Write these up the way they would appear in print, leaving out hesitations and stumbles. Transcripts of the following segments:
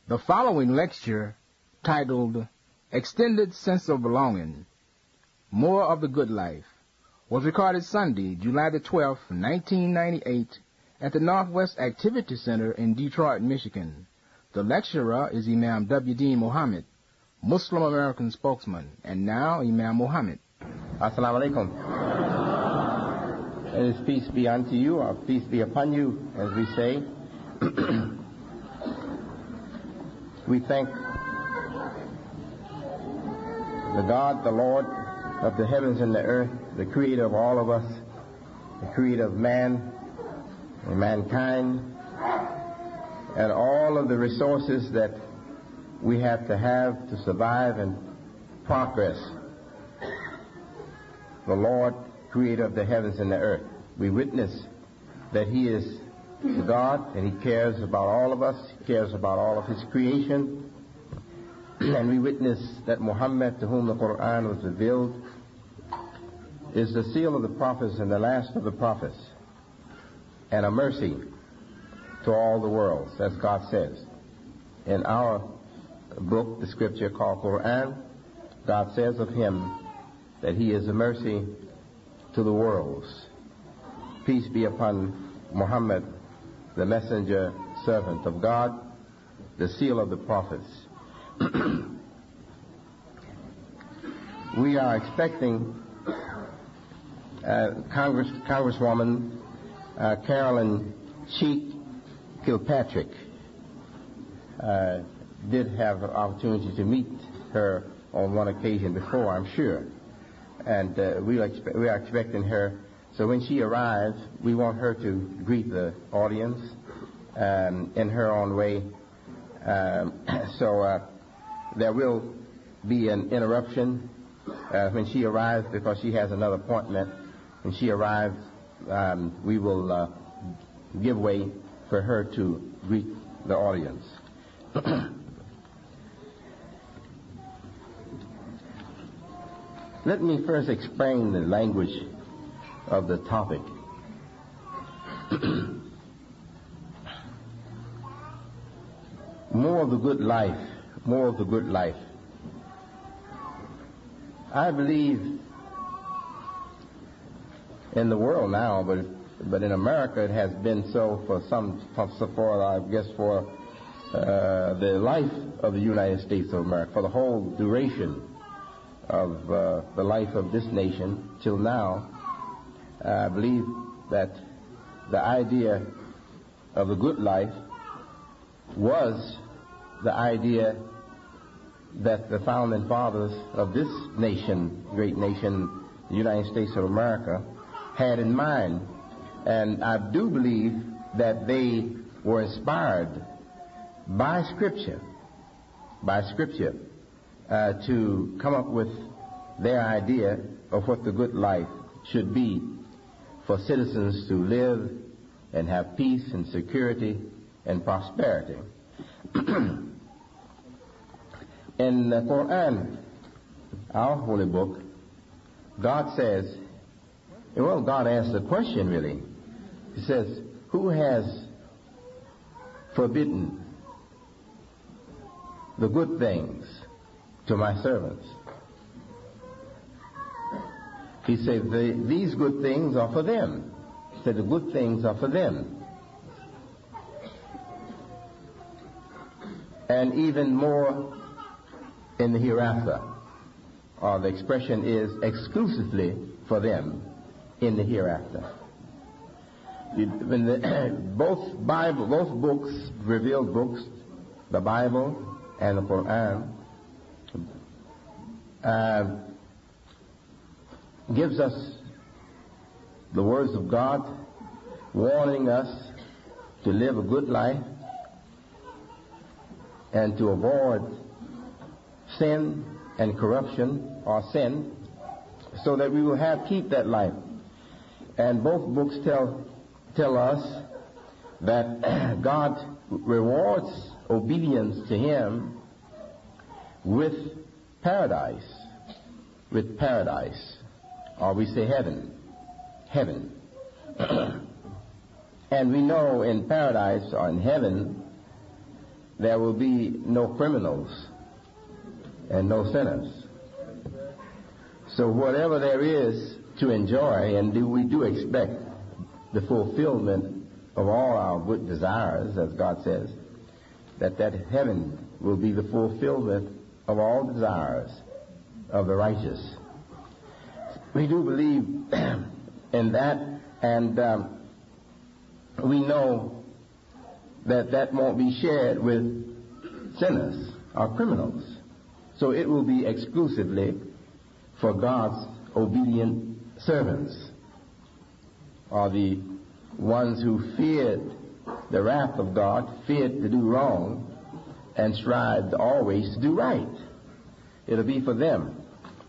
The following lecture, titled Extended Sense of Belonging, More of the Good Life, was recorded Sunday, July the 12th, 1998, at the Northwest Activity Center in Detroit, Michigan. The lecturer is Imam W. Dean Muhammad, Muslim American spokesman. And now, Imam Muhammad. Assalamu alaikum. And his peace be unto you, or peace be upon you, as we say. We thank the God, the Lord of the heavens and the earth, the creator of all of us, the creator of man and mankind, and all of the resources that we have to survive and progress. The Lord, creator of the heavens and the earth. We witness that He is God, and He cares about all of us. He cares about all of His creation. And we witness that Muhammad, to whom the Quran was revealed, is the seal of the prophets and the last of the prophets, and a mercy to all the worlds, as God says. In our book, the scripture called Quran, God says of Him that He is a mercy to the worlds. Peace be upon Muhammad, the messenger, servant of God, the seal of the prophets. We are expecting Congresswoman Carolyn Cheek Kilpatrick. Did have an opportunity to meet her on one occasion before, I'm sure. And we are expecting her. So when she arrives, we want her to greet the audience in her own way. So there will be an interruption when she arrives, because she has another appointment. When she arrives, we will give way for her to greet the audience. Let me first explain the language of the topic. More of the good life, more of the good life. I believe in the world now, but in America it has been so for the life of the United States of America, for the whole duration of the life of this nation till now. I believe that the idea of the good life was the idea that the founding fathers of this nation, great nation, the United States of America, had in mind. And I do believe that they were inspired by Scripture, to come up with their idea of what the good life should be for citizens to live and have peace and security and prosperity. In the Quran, our holy book, God says, well, God asks the question really. He says, who has forbidden the good things to my servants? He said, these good things are for them. He said, the good things are for them. And even more in the hereafter. Or the expression is exclusively for them in the hereafter. When both books, revealed books, the Bible and the Quran, gives us the words of God, warning us to live a good life and to avoid sin and corruption, or sin, so that we will keep that life. And both books tell us that God rewards obedience to Him with paradise, or we say heaven. And we know in paradise or in heaven there will be no criminals and no sinners. So whatever there is to enjoy, and we do expect the fulfillment of all our good desires, as God says, that heaven will be the fulfillment of all desires of the righteous. We do believe in that, and we know that won't be shared with sinners or criminals. So it will be exclusively for God's obedient servants, or the ones who feared the wrath of God, feared to do wrong, and strived always to do right. It'll be for them.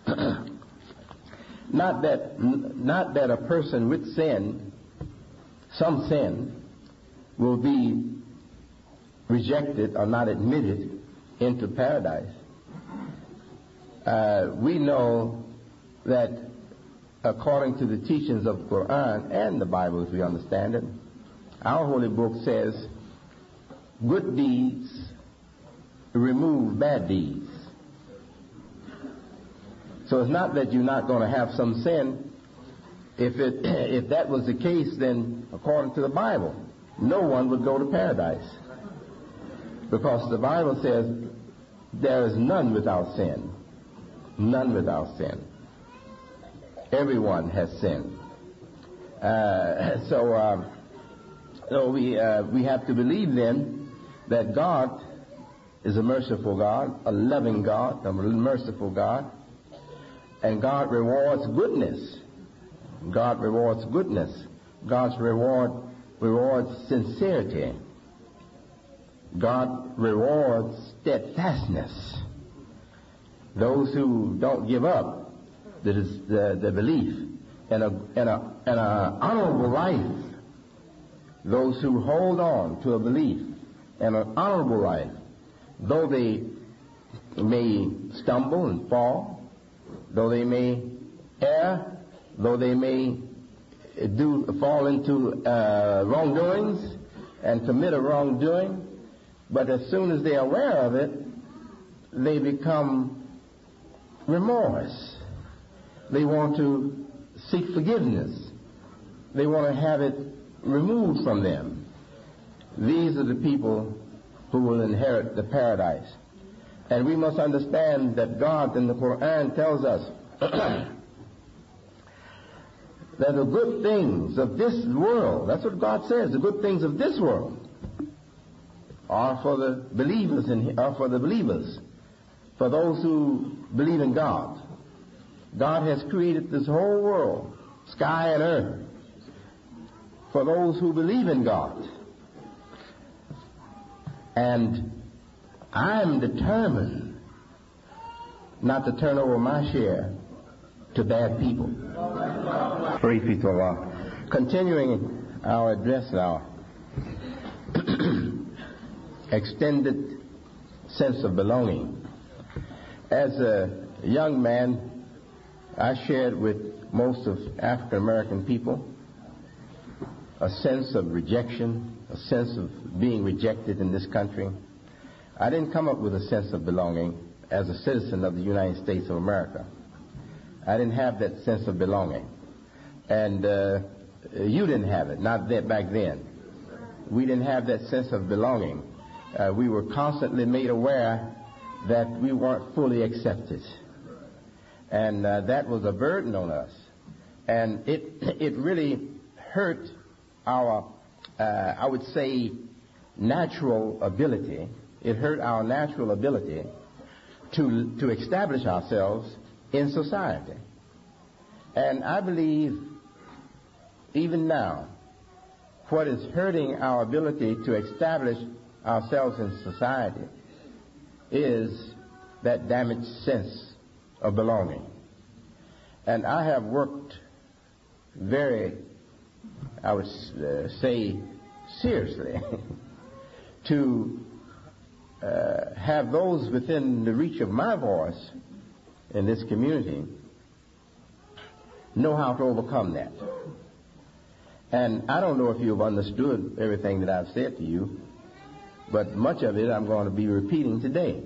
Not that a person with sin, some sin, will be rejected or not admitted into paradise. We know that according to the teachings of the Quran and the Bible, as we understand it, our holy book says good deeds remove bad deeds. So it's not that you're not going to have some sin. If that was the case, then according to the Bible, no one would go to paradise. Because the Bible says there is none without sin. None without sin. Everyone has sinned. So we have to believe then that God is a merciful God, a loving God, a merciful God, and God rewards goodness. God rewards goodness. God's reward rewards sincerity. God rewards steadfastness. Those who don't give up the belief and an honorable life. Those who hold on to a belief and an honorable life, though they may stumble and fall, though they may err, though they may fall into wrongdoings and commit a wrongdoing, but as soon as they're aware of it, they become remorse. They want to seek forgiveness. They want to have it removed from them. These are the people who will inherit the paradise. And we must understand that God in the Quran tells us that the good things of this world, that's what God says, the good things of this world are for the believers, for those who believe in God. God has created this whole world, sky and earth, for those who believe in God. And I'm determined not to turn over my share to bad people. Praise be to Allah. Continuing our address now. Extended sense of belonging. As a young man, I shared with most of African American people a sense of rejection, a sense of being rejected in this country. I didn't come up with a sense of belonging as a citizen of the United States of America. I didn't have that sense of belonging. And you didn't have it, not that back then. We didn't have that sense of belonging. We were constantly made aware that we weren't fully accepted. And that was a burden on us. And it really hurt our, I would say, natural ability. It hurt our natural ability to establish ourselves in society. And I believe even now, what is hurting our ability to establish ourselves in society is that damaged sense of belonging. And I have worked very, I would say, seriously to have those within the reach of my voice in this community know how to overcome that. And I don't know if you've understood everything that I've said to you, but much of it I'm going to be repeating today.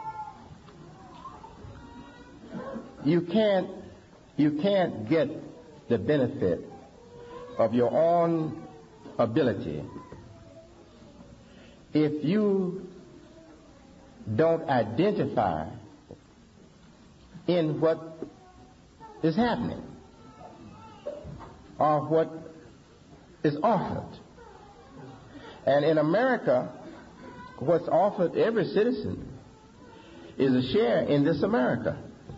You can't get the benefit of your own ability if you don't identify in what is happening or what is offered. And in America, what's offered every citizen is a share in this America.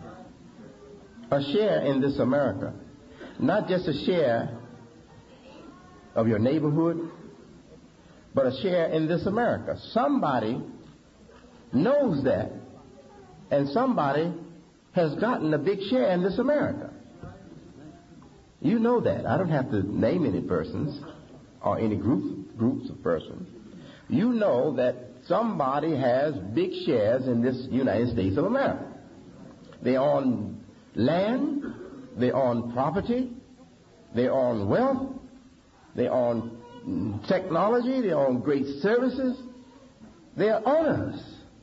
A share in this America. Not just a share of your neighborhood, but a share in this America. Somebody knows that, and somebody has gotten a big share in this America. You know that. I don't have to name any persons or any groups of persons. You know that somebody has big shares in this United States of America. They own land, they own property, they own wealth, they own technology, they own great services. They are owners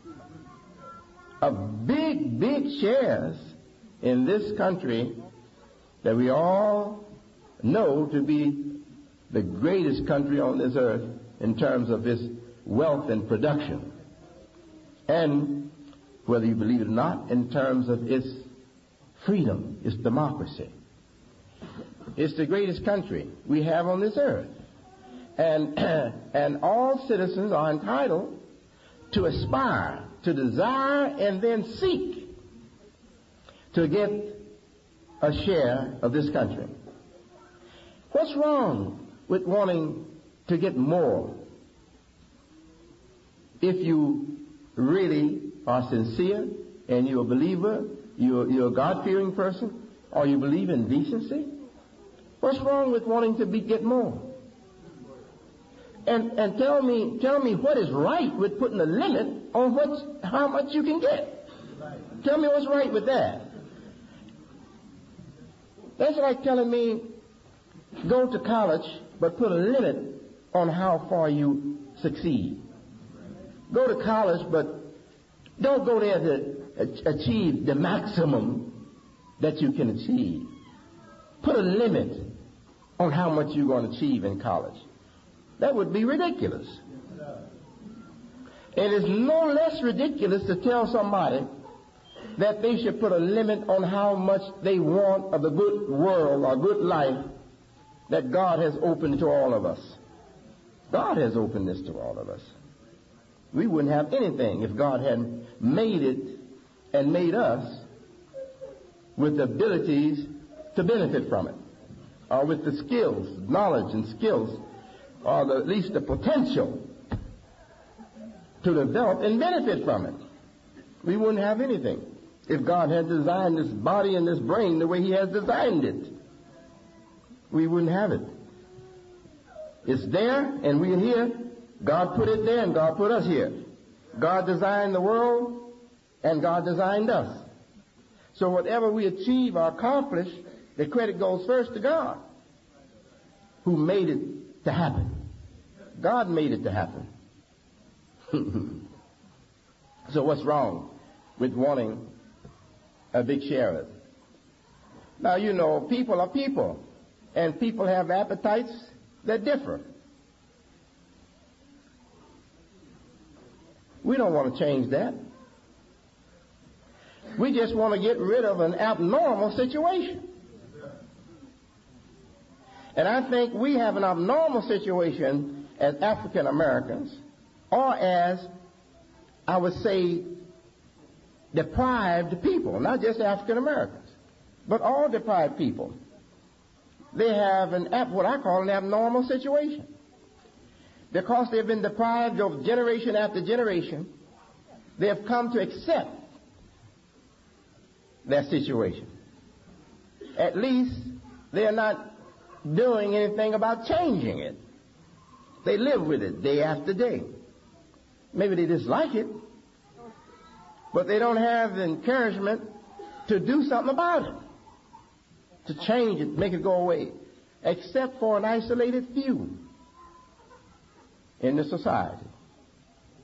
of big, big shares in this country that we all know to be the greatest country on this earth in terms of its wealth and production. And whether you believe it or not, in terms of its freedom, its democracy. It's the greatest country we have on this earth. And all citizens are entitled to aspire, to desire, and then seek to get a share of this country. What's wrong with wanting to get more if you really are sincere and you're a believer, you're a God-fearing person, or you believe in decency? What's wrong with wanting to get more? And tell me what is right with putting a limit on how much you can get. Tell me what's right with that. That's like telling me go to college but put a limit on how far you succeed. Go to college but don't go there to achieve the maximum that you can achieve. Put a limit on how much you're going to achieve in college. That would be ridiculous. It is no less ridiculous to tell somebody that they should put a limit on how much they want of the good world or good life that God has opened to all of us. God has opened this to all of us. We wouldn't have anything if God hadn't made it and made us with the abilities to benefit from it, or with the skills, knowledge and skills, or at least the potential to develop and benefit from it. We wouldn't have anything if God had designed this body and this brain the way He has designed it. We wouldn't have it. It's there and we're here. God put it there and God put us here. God designed the world and God designed us. So whatever we achieve or accomplish, the credit goes first to God, who made it to happen. God made it to happen. So what's wrong with wanting a big share of it? Now, you know, people are people, and people have appetites that differ. We don't want to change that. We just want to get rid of an abnormal situation. And I think we have an abnormal situation as African Americans, or as, I would say, deprived people, not just African Americans, but all deprived people. They have what I call an abnormal situation. Because they've been deprived of generation after generation, they have come to accept their situation. At least they are not doing anything about changing it. They live with it day after day. Maybe they dislike it, but they don't have the encouragement to do something about it, to change it, make it go away, except for an isolated few in the society.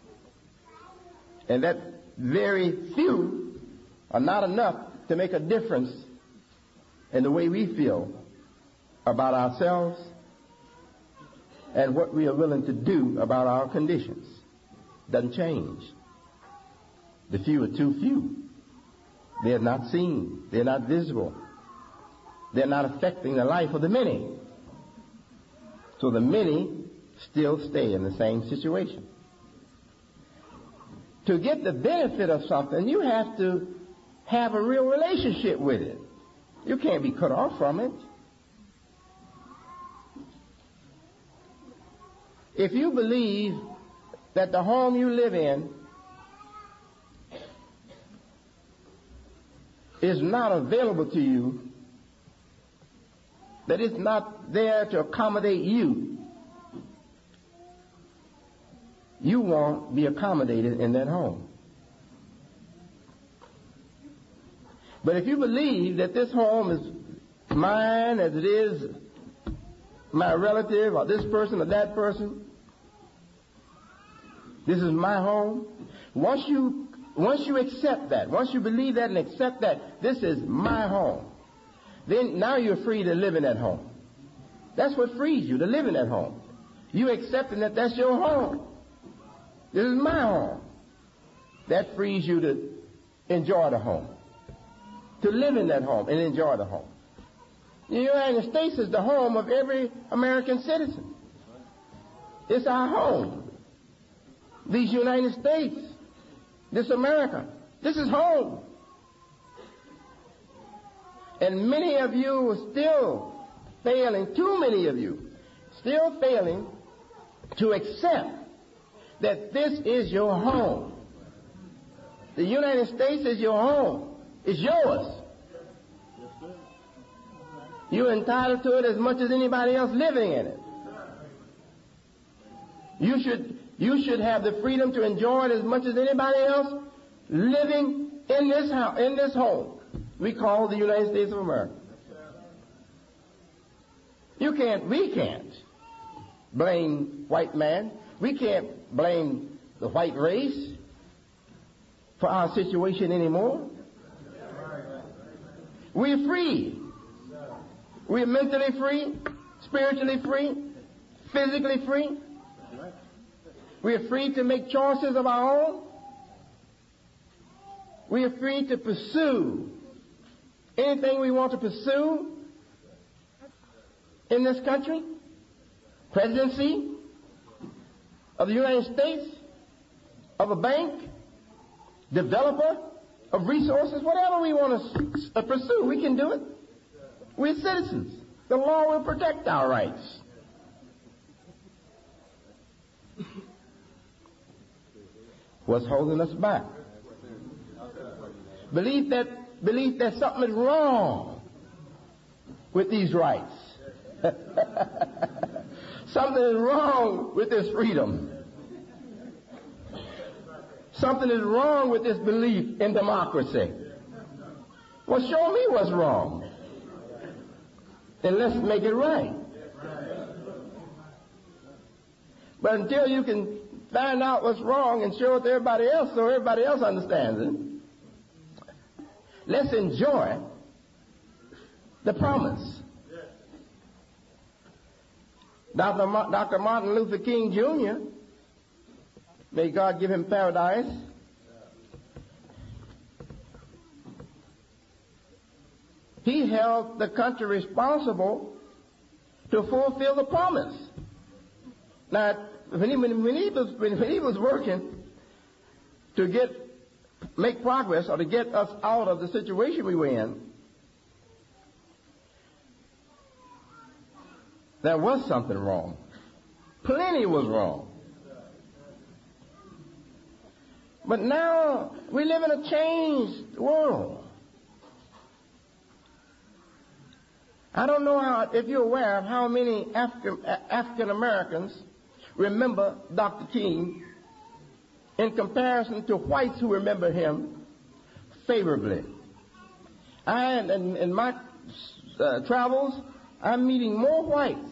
And that very few are not enough to make a difference in the way we feel about ourselves and what we are willing to do about our conditions. Doesn't change. The few are too few. They are not seen. They're not visible. They're not affecting the life of the many. So the many still stay in the same situation. To get the benefit of something, you have to have a real relationship with it. You can't be cut off from it. If you believe that the home you live in is not available to you, that it's not there to accommodate you, you won't be accommodated in that home. But if you believe that this home is mine as it is my relative or this person or that person, this is my home, once you accept that, once you believe that and accept that this is my home, then now you're free to live in that home. That's what frees you, to live in that home. You accepting that that's your home. This is my home. That frees you to enjoy the home, to live in that home and enjoy the home. The United States is the home of every American citizen. It's our home. These United States, this America, this is home. And many of you are still failing, too many of you, still failing to accept that this is your home. The United States is your home. It's yours. You're entitled to it as much as anybody else living in it. You should have the freedom to enjoy it as much as anybody else living in this house, in this home we call the United States of America. We can't blame white man. We can't blame the white race for our situation anymore. We're free. We're mentally free, spiritually free, physically free. We're free to make choices of our own. We are free to pursue anything we want to pursue in this country. Presidency of the United States, of a bank, developer of resources, whatever we want to pursue, we can do it. We're citizens. The law will protect our rights. What's holding us back? Belief that something is wrong with these rights. Something is wrong with this freedom. Something is wrong with this belief in democracy. Well, show me what's wrong. And let's make it right. But until you can find out what's wrong and show it to everybody else so everybody else understands it, let's enjoy the promise. Dr. Martin Luther King Jr., may God give him paradise, he held the country responsible to fulfill the promise. Now, when he was working to make progress or to get us out of the situation we were in, there was something wrong. Plenty was wrong. But now we live in a changed world. I don't know if you're aware of how many African Americans remember Dr. King in comparison to whites who remember him favorably. In my travels, I'm meeting more whites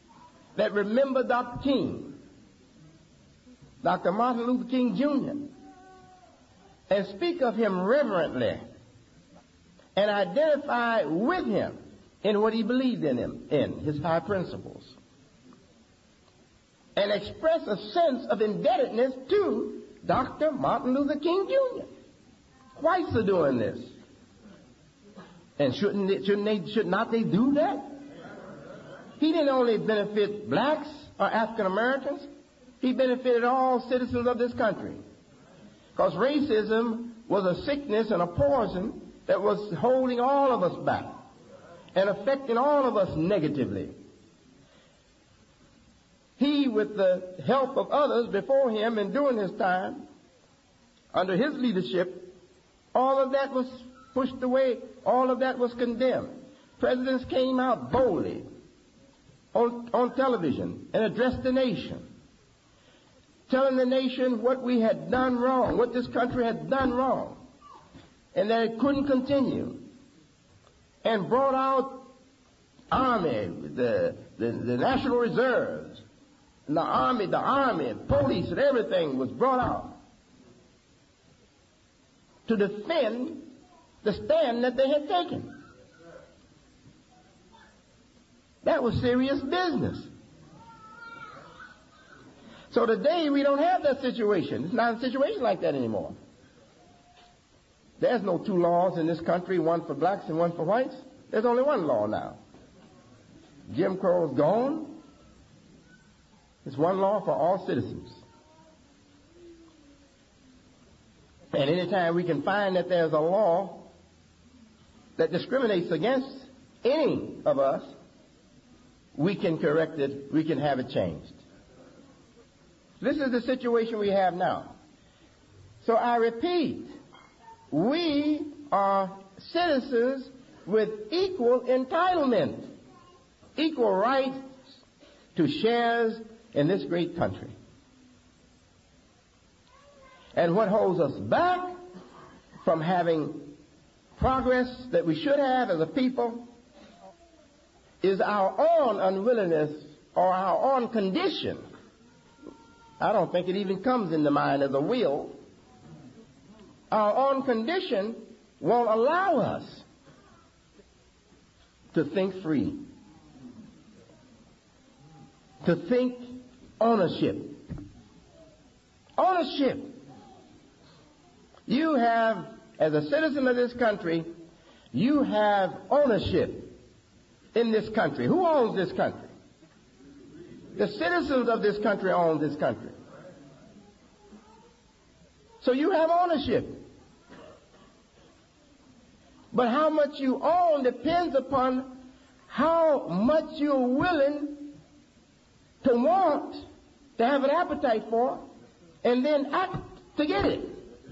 that remember Dr. King, Dr. Martin Luther King Jr., and speak of him reverently and identify with him in what he believed in his high principles, and express a sense of indebtedness to Dr. Martin Luther King Jr. Whites are doing this. And should not they do that? He didn't only benefit blacks or African Americans, he benefited all citizens of this country. Because racism was a sickness and a poison that was holding all of us back and affecting all of us negatively. He, with the help of others before him and during his time, under his leadership, all of that was pushed away. All of that was condemned. Presidents came out boldly on television and addressed the nation, telling the nation what we had done wrong, what this country had done wrong, and that it couldn't continue, and brought out Army, the National Reserves, and the Army, police, and everything was brought out to defend the stand that they had taken. That was serious business. So today we don't have that situation. It's not a situation like that anymore. There's no two laws in this country, one for blacks and one for whites. There's only one law now. Jim Crow is gone. It's one law for all citizens. And anytime we can find that there's a law that discriminates against any of us, we can correct it, we can have it changed. This is the situation we have now. So I repeat, we are citizens with equal entitlement, equal rights to shares in this great country. And what holds us back from having progress that we should have as a people is our own unwillingness or our own condition. I don't think it even comes in the mind as a will. Our own condition won't allow us to think free, to think ownership. Ownership. You have, as a citizen of this country, you have ownership in this country. Who owns this country? The citizens of this country own this country. So you have ownership. But how much you own depends upon how much you're willing to want, to have an appetite for, and then act to get it.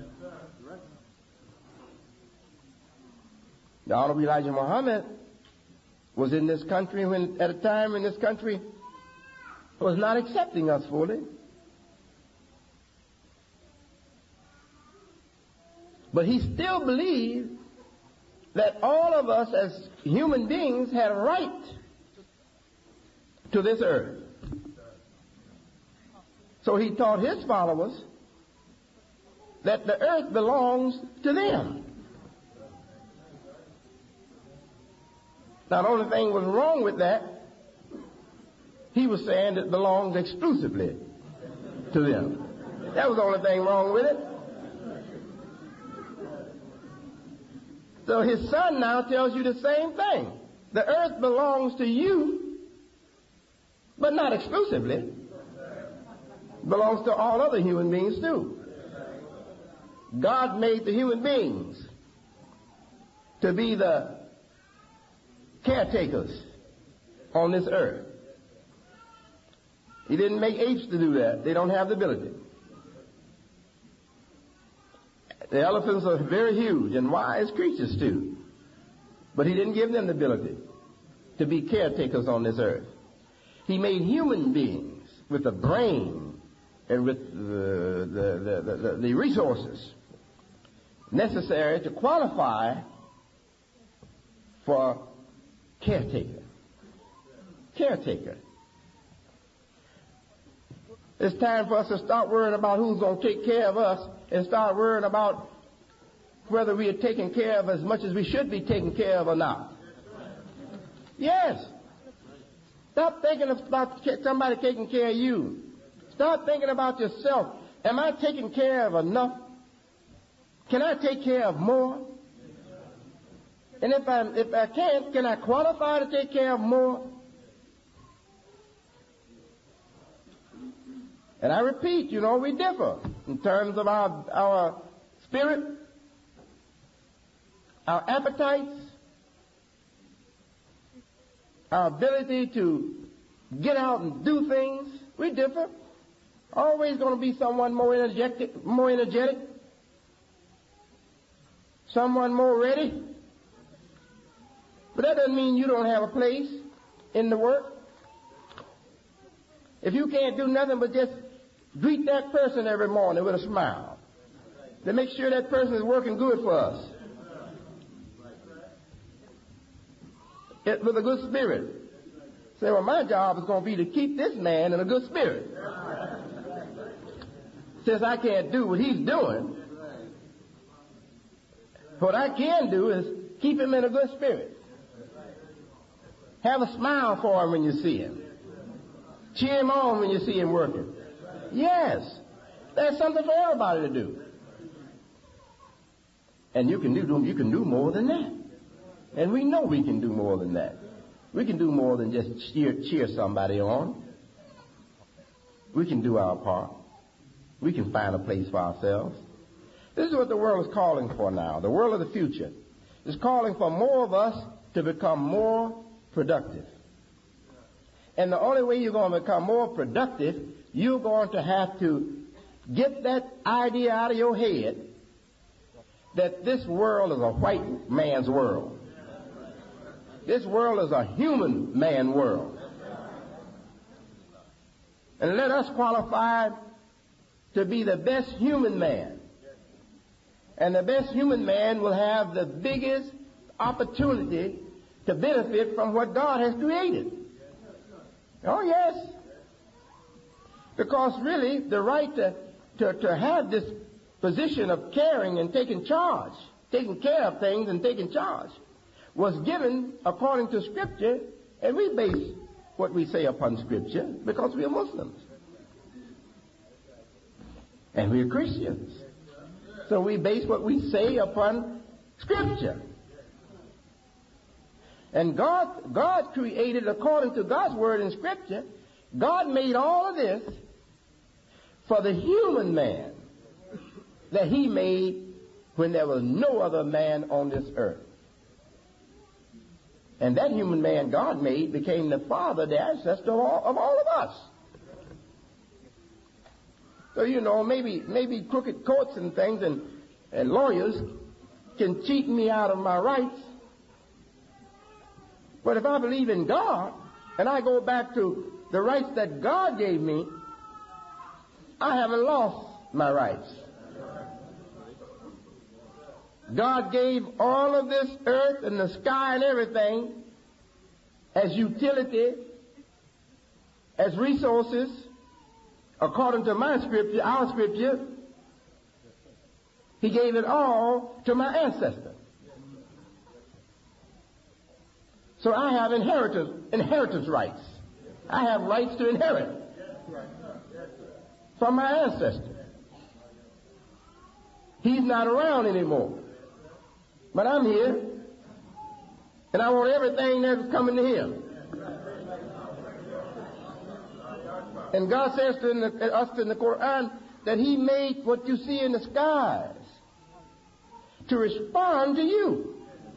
The Honorable Elijah Muhammad was in this country at a time when this country was not accepting us fully. But he still believed that all of us as human beings had a right to this earth. So he taught his followers that the earth belongs to them. Now, the only thing was wrong with that, he was saying it belongs exclusively to them. That was the only thing wrong with it. So his son now tells you the same thing. The earth belongs to you, but not exclusively. It belongs to all other human beings too. God made the human beings to be the caretakers on this earth. He didn't make apes to do that. They don't have the ability. The elephants are very huge and wise creatures too. But he didn't give them the ability to be caretakers on this earth. He made human beings with a brain and with the resources necessary to qualify for caretaker. Caretaker. It's time for us to stop worrying about who's going to take care of us and start worrying about whether we are taken care of as much as we should be taken care of or not. Yes. Stop thinking about somebody taking care of you. Start thinking about yourself. Am I taking care of enough? Can I take care of more? And if I can't, can I qualify to take care of more? And I repeat, we differ in terms of our spirit, our appetites, our ability to get out and do things. We differ. Always going to be someone more energetic, someone more ready. But that doesn't mean you don't have a place in the work. If you can't do nothing but just greet that person every morning with a smile, to make sure that person is working good for us, with a good spirit. Say, well, my job is going to be to keep this man in a good spirit. Since I can't do what he's doing, what I can do is keep him in a good spirit. Have a smile for him when you see him. Cheer him on when you see him working. Yes, there's something for everybody to do. And you can do more than that. And we know we can do more than that. We can do more than just cheer somebody on. We can do our part. We can find a place for ourselves. This is what the world is calling for now. The world of the future is calling for more of us to become more productive. And the only way you're going to become more productive, you're going to have to get that idea out of your head that this world is a white man's world. This world is a human man world. And let us qualify to be the best human man. And the best human man will have the biggest opportunity to benefit from what God has created. Oh, yes. Because really, the right to have this position of caring and taking charge, taking care of things and taking charge, was given according to Scripture, and we base what we say upon Scripture because we are Muslims. And we are Christians. So we base what we say upon Scripture. And God created, according to God's word in Scripture, God made all of this for the human man that he made when there was no other man on this earth. And that human man God made became the father, the ancestor of all of us. So, maybe crooked courts and things and lawyers can cheat me out of my rights. But if I believe in God and I go back to the rights that God gave me, I haven't lost my rights. God gave all of this earth and the sky and everything as utility, as resources, according to my Scripture, our Scripture. He gave it all to my ancestor. So I have inheritance rights. I have rights to inherit from my ancestor. He's not around anymore. But I'm here, and I want everything that's coming to him. And God says to us in the Quran that he made what you see in the skies to respond to you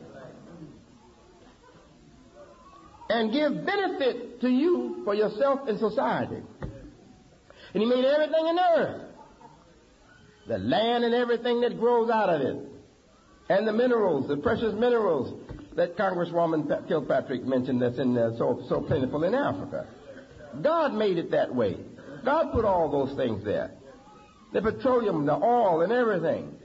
and give benefit to you for yourself and society. And he made everything in the earth, the land and everything that grows out of it, and the minerals, the precious minerals that Congresswoman Kilpatrick mentioned that's in there so plentiful in Africa. God made it that way. God put all those things there. The petroleum, the oil, and everything.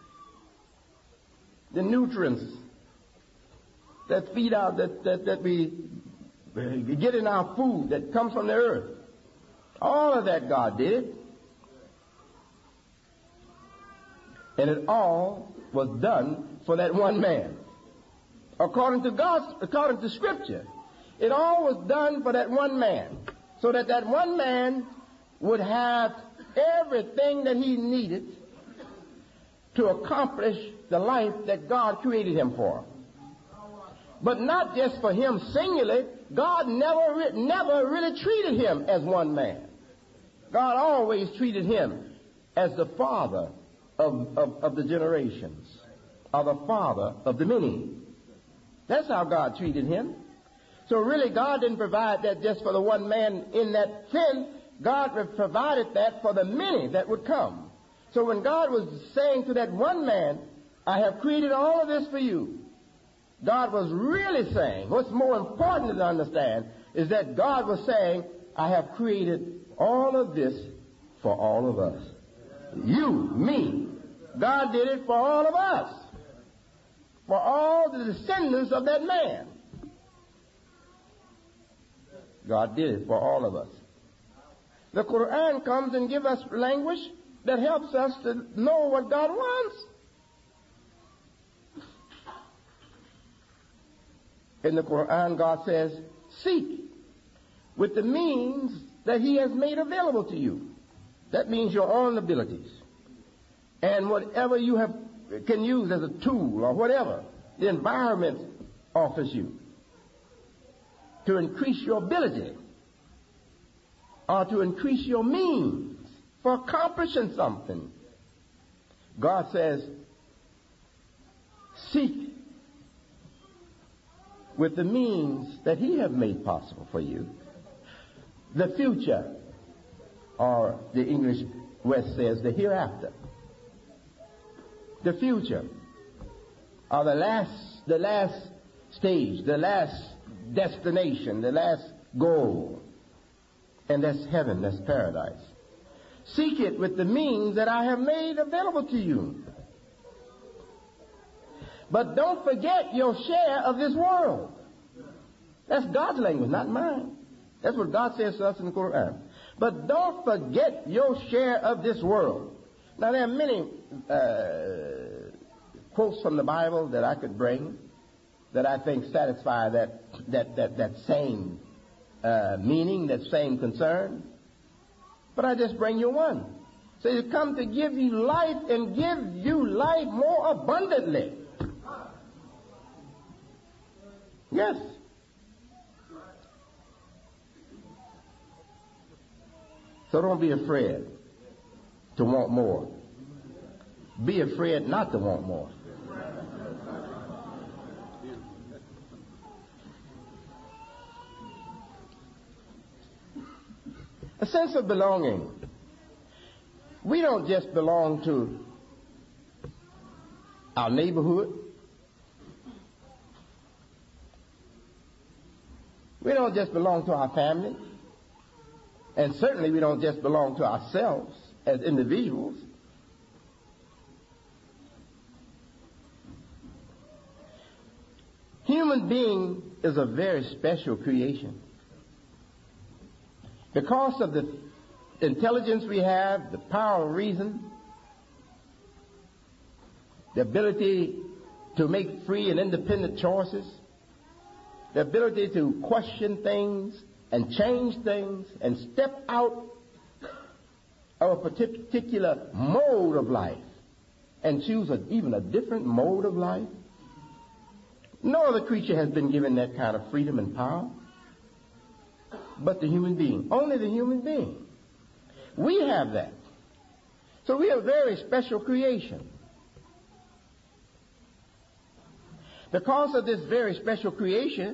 The nutrients that feed out, that we get in our food that comes from the earth. All of that God did. And it all was done for that one man. According to Scripture, it all was done for that one man, so that that one man would have everything that he needed to accomplish the life that God created him for. But not just for him singularly. God never really treated him as one man. God always treated him as the father of the generations, or the father of the many. That's how God treated him. So really, God didn't provide that just for the one man in that sin. God provided that for the many that would come. So when God was saying to that one man, I have created all of this for you, God was really saying, what's more important to understand is that God was saying, I have created all of this for all of us. You, me. God did it for all of us. For all the descendants of that man. God did it for all of us. The Quran comes and gives us language that helps us to know what God wants. In the Quran, God says, seek with the means that He has made available to you. That means your own abilities. And whatever you can use as a tool or whatever the environment offers you to increase your ability or to increase your means for accomplishing something. God says, seek with the means that He has made possible for you the future, or the English West says the hereafter. The future, or the last stage, the last destination, the last goal. And that's heaven, that's paradise. Seek it with the means that I have made available to you. But don't forget your share of this world. That's God's language, not mine. That's what God says to us in the Quran. But don't forget your share of this world. Now, there are many quotes from the Bible that I could bring that I think satisfy that same meaning, that same concern. But I just bring you one. So He's come to give you life and give you life more abundantly. Yes. So don't be afraid to want more. Be afraid not to want more. A sense of belonging. We don't just belong to our neighborhood. We don't just belong to our family. And certainly we don't just belong to ourselves as individuals. Human being is a very special creation. Because of the intelligence we have, the power of reason, the ability to make free and independent choices, the ability to question things and change things and step out of a particular mode of life and choose even a different mode of life. No other creature has been given that kind of freedom and power but the human being. Only the human being. We have that. So we are a very special creation. Because of this very special creation,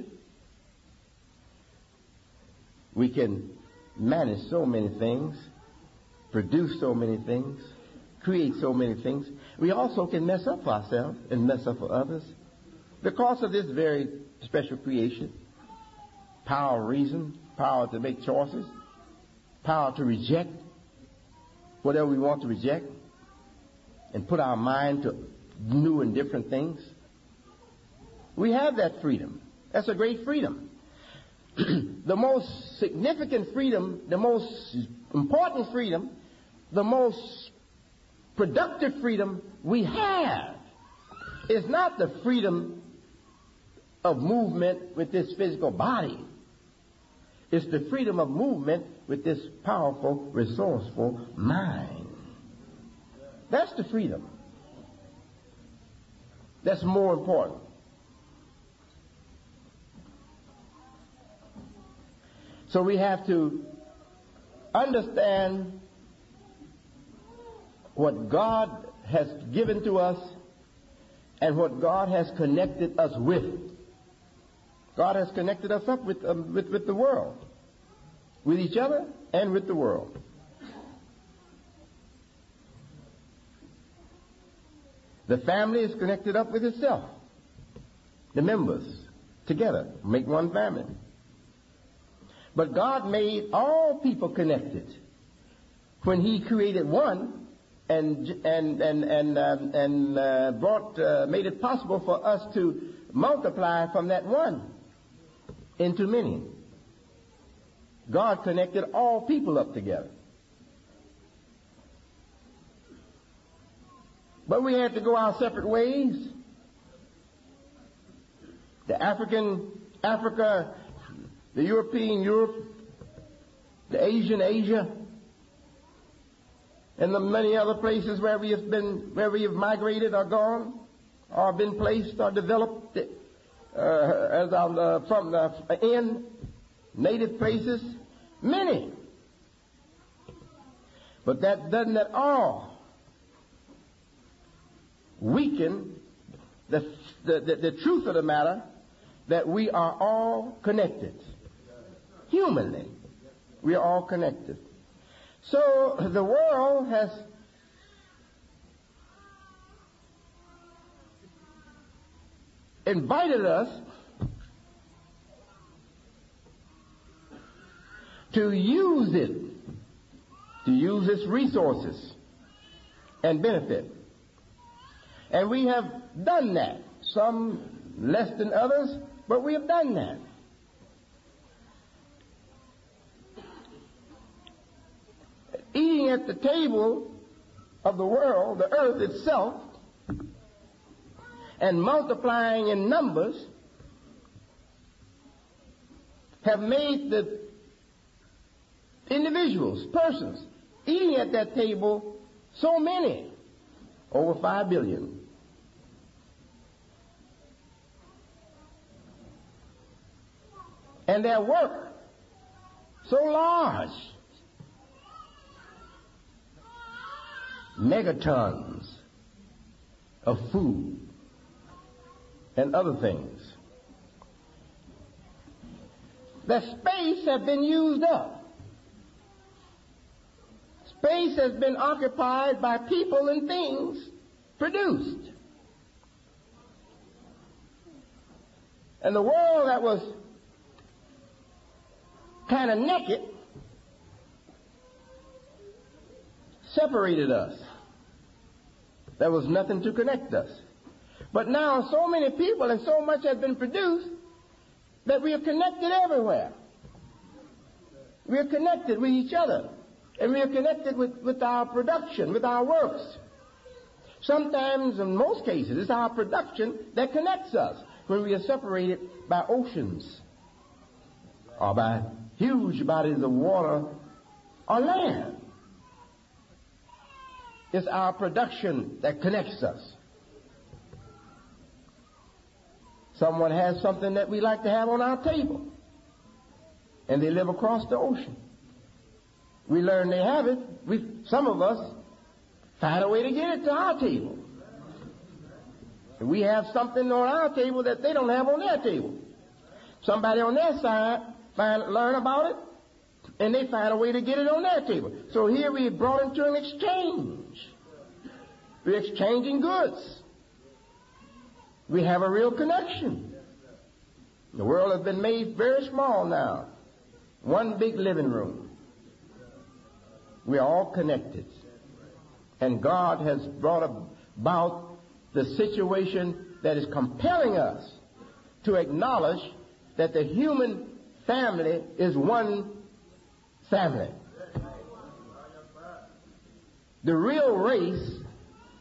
we can manage so many things, produce so many things, create so many things. We also can mess up for ourselves and mess up for others. Because of this very special creation, power of reason, power to make choices, power to reject whatever we want to reject, and put our mind to new and different things. We have that freedom. That's a great freedom. The most significant freedom, the most important freedom, the most productive freedom we have is not the freedom of movement with this physical body. It's the freedom of movement with this powerful, resourceful mind. That's the freedom. That's more important. So we have to understand what God has given to us and what God has connected us with. God has connected us up with the world, with each other and with the world. The family is connected up with itself. The members together make one family. But God made all people connected when He created one and made it possible for us to multiply from that one into many. God connected all people up together. But we had to go our separate ways. The Africa, the European, Europe, the Asian, Asia, and the many other places where we have migrated or gone, or been placed or developed in native places, many. But that doesn't at all weaken the truth of the matter that we are all connected. Humanly, we are all connected. So the world has invited us to use its resources and benefit. And we have done that. Some less than others, but we have done that. Eating at the table of the world, the earth itself, and multiplying in numbers have made the individuals, persons, eating at that table so many, over 5 billion. And their work so large, megatons of food and other things. The space has been used up. Space has been occupied by people and things produced. And the world that was kind of naked separated us. There was nothing to connect us. But now so many people and so much has been produced that we are connected everywhere. We are connected with each other. And we are connected with our production, with our works. Sometimes, in most cases, it's our production that connects us when we are separated by oceans or by huge bodies of water or land. It's our production that connects us. Someone has something that we like to have on our table, and they live across the ocean. We learn they have it. Some of us find a way to get it to our table. And we have something on our table that they don't have on their table. Somebody on their side learn about it, and they find a way to get it on their table. So here we brought into an exchange. We're exchanging goods. We have a real connection. The world has been made very small now. One big living room. We are all connected. And God has brought about the situation that is compelling us to acknowledge that the human family is one family. The real race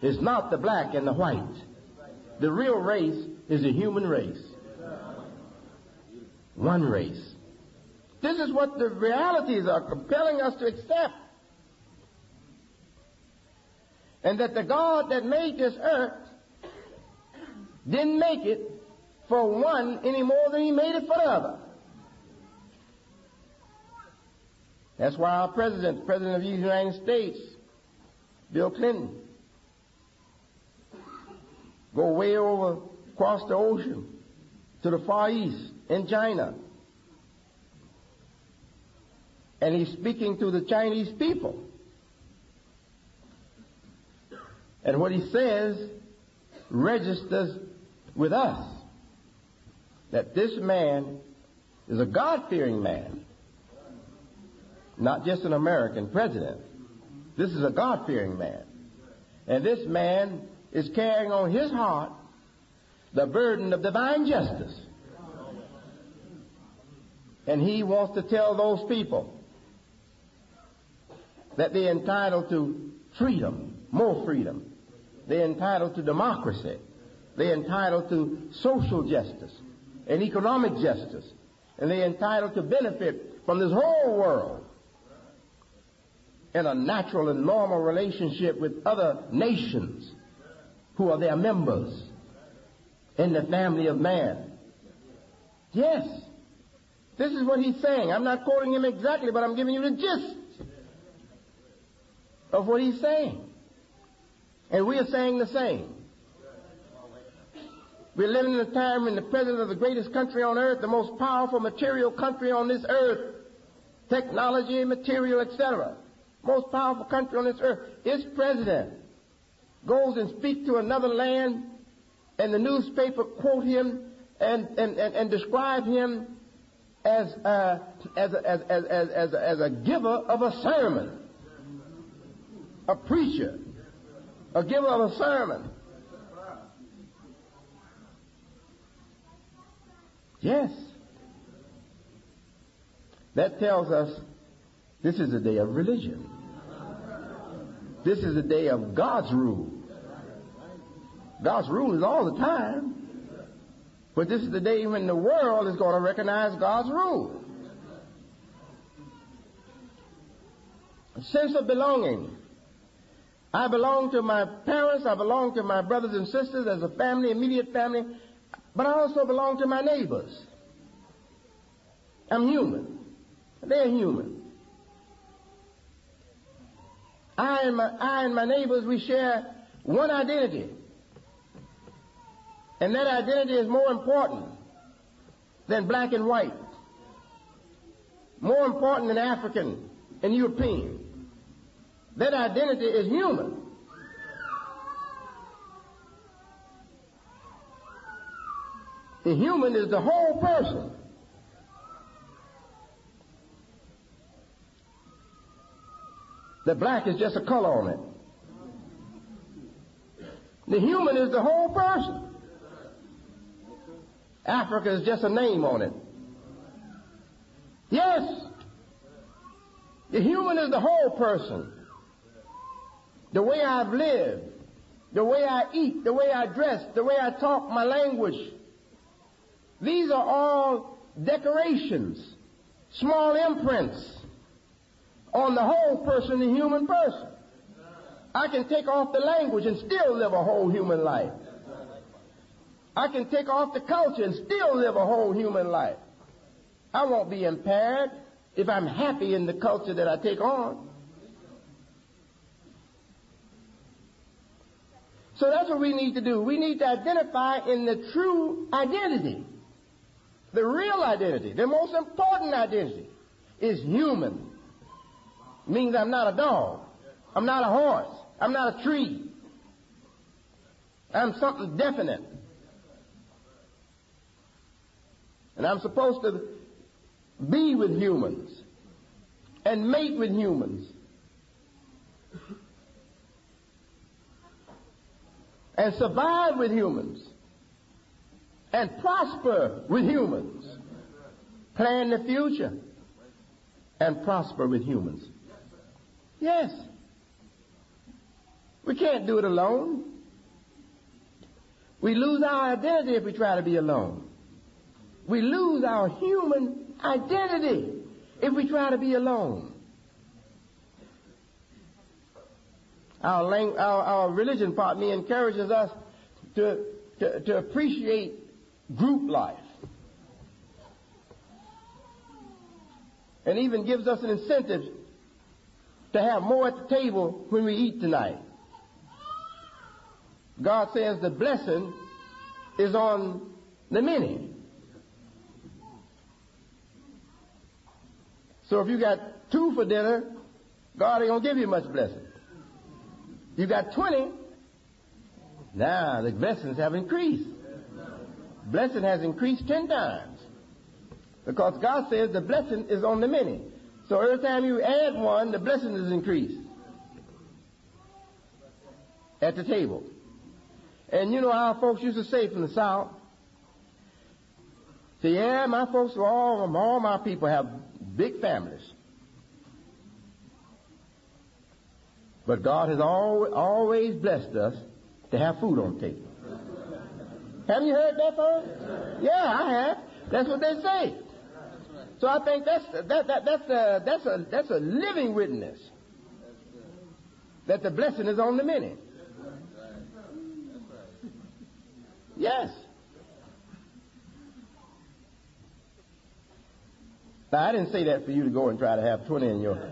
is not the black and the white. The real race is the human race. One race. This is what the realities are compelling us to accept. And that the God that made this earth didn't make it for one any more than he made it for the other. That's why our president of the United States, Bill Clinton, go way over across the ocean to the Far East in China. And he's speaking to the Chinese people. And what he says registers with us that this man is a God-fearing man, not just an American president. This is a God-fearing man. And this man is carrying on his heart the burden of divine justice. And he wants to tell those people that they're entitled to freedom, more freedom. They're entitled to democracy. They're entitled to social justice and economic justice. And they're entitled to benefit from this whole world in a natural and normal relationship with other nations who are their members in the family of man. Yes, this is what he's saying. I'm not quoting him exactly, but I'm giving you the gist of what he's saying. And we are saying the same. We're living in a time when the president of the greatest country on earth, the most powerful material country on this earth, technology, material, etc., most powerful country on this earth, its president goes and speaks to another land, and the newspaper quote him and describe him as a giver of a sermon, a preacher, a giver of a sermon. Yes. That tells us this is a day of religion. This is a day of God's rule. God's rule is all the time. But this is the day when the world is going to recognize God's rule. A sense of belonging. I belong to my parents. I belong to my brothers and sisters as a family, immediate family. But I also belong to my neighbors. I'm human. They're human. I and my neighbors, we share one identity. And that identity is more important than black and white. More important than African and European. That identity is human. The human is the whole person. The black is just a color on it. The human is the whole person. Africa is just a name on it. Yes. The human is the whole person. The way I've lived, the way I eat, the way I dress, the way I talk, my language. These are all decorations, small imprints on the whole person, the human person. I can take off the language and still live a whole human life. I can take off the culture and still live a whole human life. I won't be impaired if I'm happy in the culture that I take on. So that's what we need to do. We need to identify in the true identity. The real identity, the most important identity, is human. It means I'm not a dog. I'm not a horse. I'm not a tree. I'm something definite. And I'm supposed to be with humans and mate with humans and survive with humans and prosper with humans, plan the future and prosper with humans. Yes. We can't do it alone. We lose our identity if we try to be alone. We lose our human identity if we try to be alone. Our religion part me encourages us to appreciate group life. And even gives us an incentive to have more at the table when we eat tonight. God says the blessing is on the many. So if you got 2 for dinner, God ain't going to give you much blessing. You got 20, now the blessings have increased. Blessing has increased 10 times. Because God says the blessing is on the many. So every time you add 1, the blessing is increased at the table. And you know how folks used to say from the South? Say, yeah, my folks, all my people have big families. But God has always blessed us to have food on the table. Haven't you heard that, folks? Yeah, I have. That's what they say. So I think that's a living witness that the blessing is on the many. Yes. Now, I didn't say that for you to go and try to have 20 in your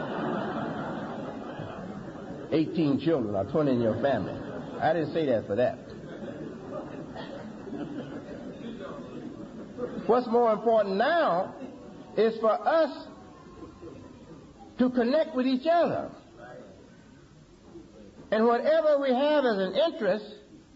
18 children or 20 in your family. I didn't say that for that. What's more important now is for us to connect with each other. And whatever we have as an interest,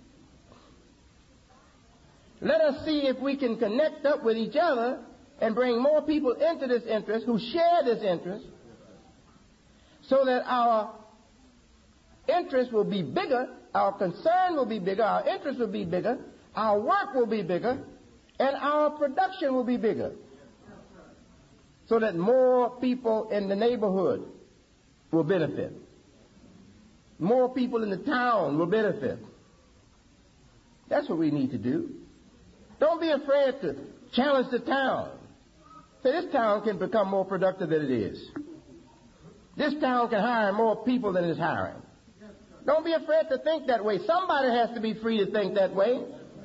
let us see if we can connect up with each other and bring more people into this interest who share this interest so that our interest will be bigger, our concern will be bigger, our interest will be bigger, our work will be bigger, and our production will be bigger. So that more people in the neighborhood will benefit. More people in the town will benefit. That's what we need to do. Don't be afraid to challenge the town. Say, this town can become more productive than it is. This town can hire more people than it's hiring. Don't be afraid to think that way. Somebody has to be free to think that way.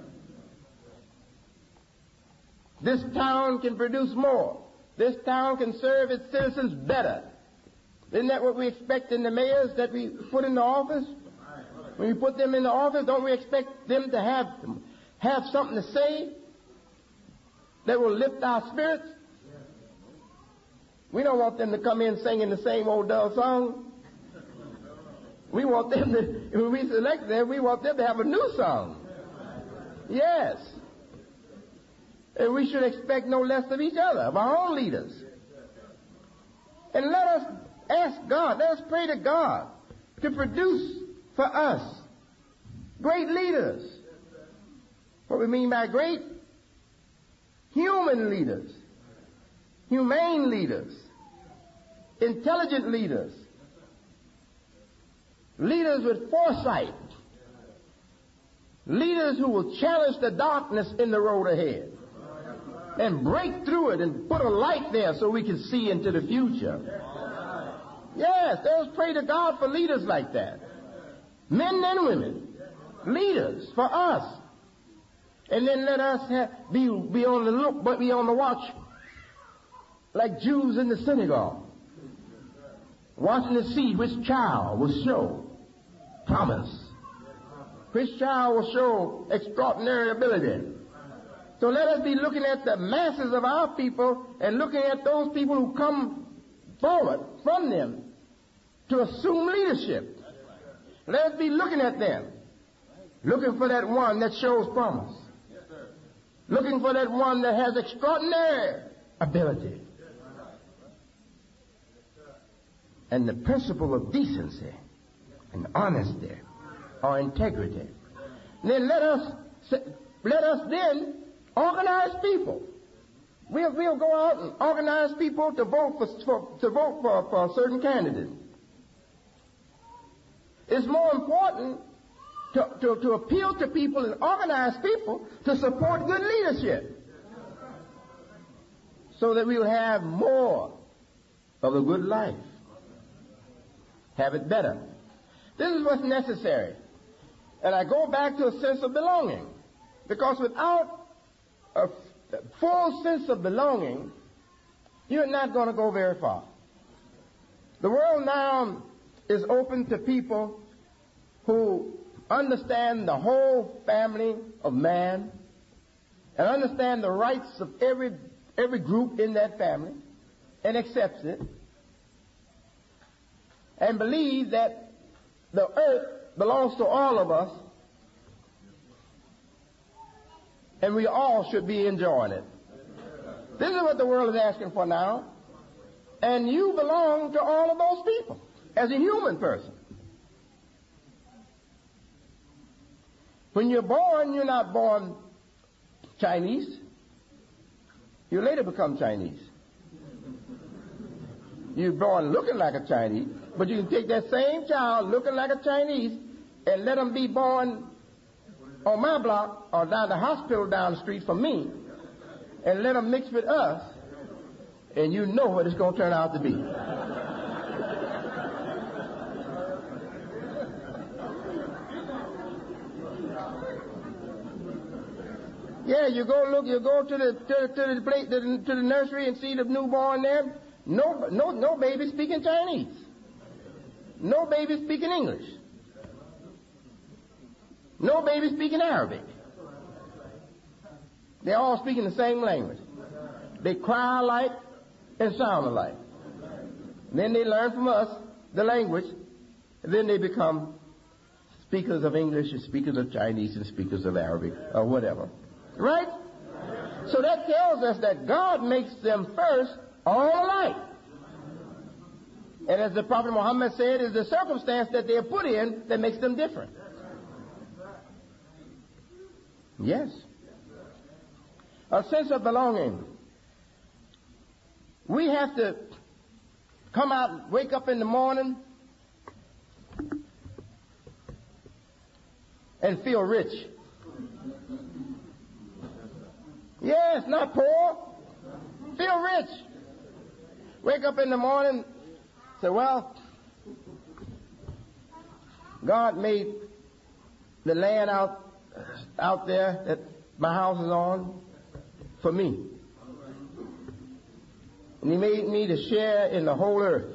This town can produce more. This town can serve its citizens better. Isn't that what we expect in the mayors that we put in the office? When we put them in the office, don't we expect them to have something to say that will lift our spirits? We don't want them to come in singing the same old dull song. We want them to, when we select them, we want them to have a new song. Yes. And we should expect no less of each other, of our own leaders. And let us ask God, let us pray to God to produce for us great leaders. What we mean by great? Human leaders, humane leaders, intelligent leaders, leaders with foresight, leaders who will challenge the darkness in the road ahead and break through it and put a light there so we can see into the future. Yes, let us pray to God for leaders like that. Men and women, leaders for us. And then let us be on the look, but be on the watch, like Jews in the synagogue, watching to see which child will show promise, which child will show extraordinary ability. So let us be looking at the masses of our people and looking at those people who come forward from them to assume leadership. Let us be looking at them, looking for that one that shows promise, looking for that one that has extraordinary ability. And the principle of decency and honesty or integrity. And then let us then organize people. We'll go out and organize people to vote for a certain candidate. It's more important to appeal to people and organize people to support good leadership so that we will have more of a good life. Have it better. This is what's necessary. And I go back to a sense of belonging. Because without a full sense of belonging, you're not going to go very far. The world now is open to people who understand the whole family of man and understand the rights of every group in that family and accepts it and believe that the earth belongs to all of us and we all should be enjoying it. This is what the world is asking for now. And you belong to all of those people as a human person. When you're born, you're not born Chinese. You later become Chinese. You're born looking like a Chinese, but you can take that same child looking like a Chinese and let them be born on my block or down the hospital down the street from me and let them mix with us, and you know what it's going to turn out to be. Yeah, you go to the nursery and see the newborn there. No baby speaking Chinese. No baby speaking English. No baby speaking Arabic. They're all speaking the same language. They cry alike and sound alike. And then they learn from us the language, and then they become speakers of English and speakers of Chinese and speakers of Arabic or whatever. Right? So that tells us that God makes them first all alike. And as the Prophet Muhammad said, it's the circumstance that they are put in that makes them different. Yes. A sense of belonging. We have to come out, wake up in the morning and feel rich. Yes, not poor. Feel rich. Wake up in the morning, say, well, God made the land out there that my house is on for me. And he made me to share in the whole earth.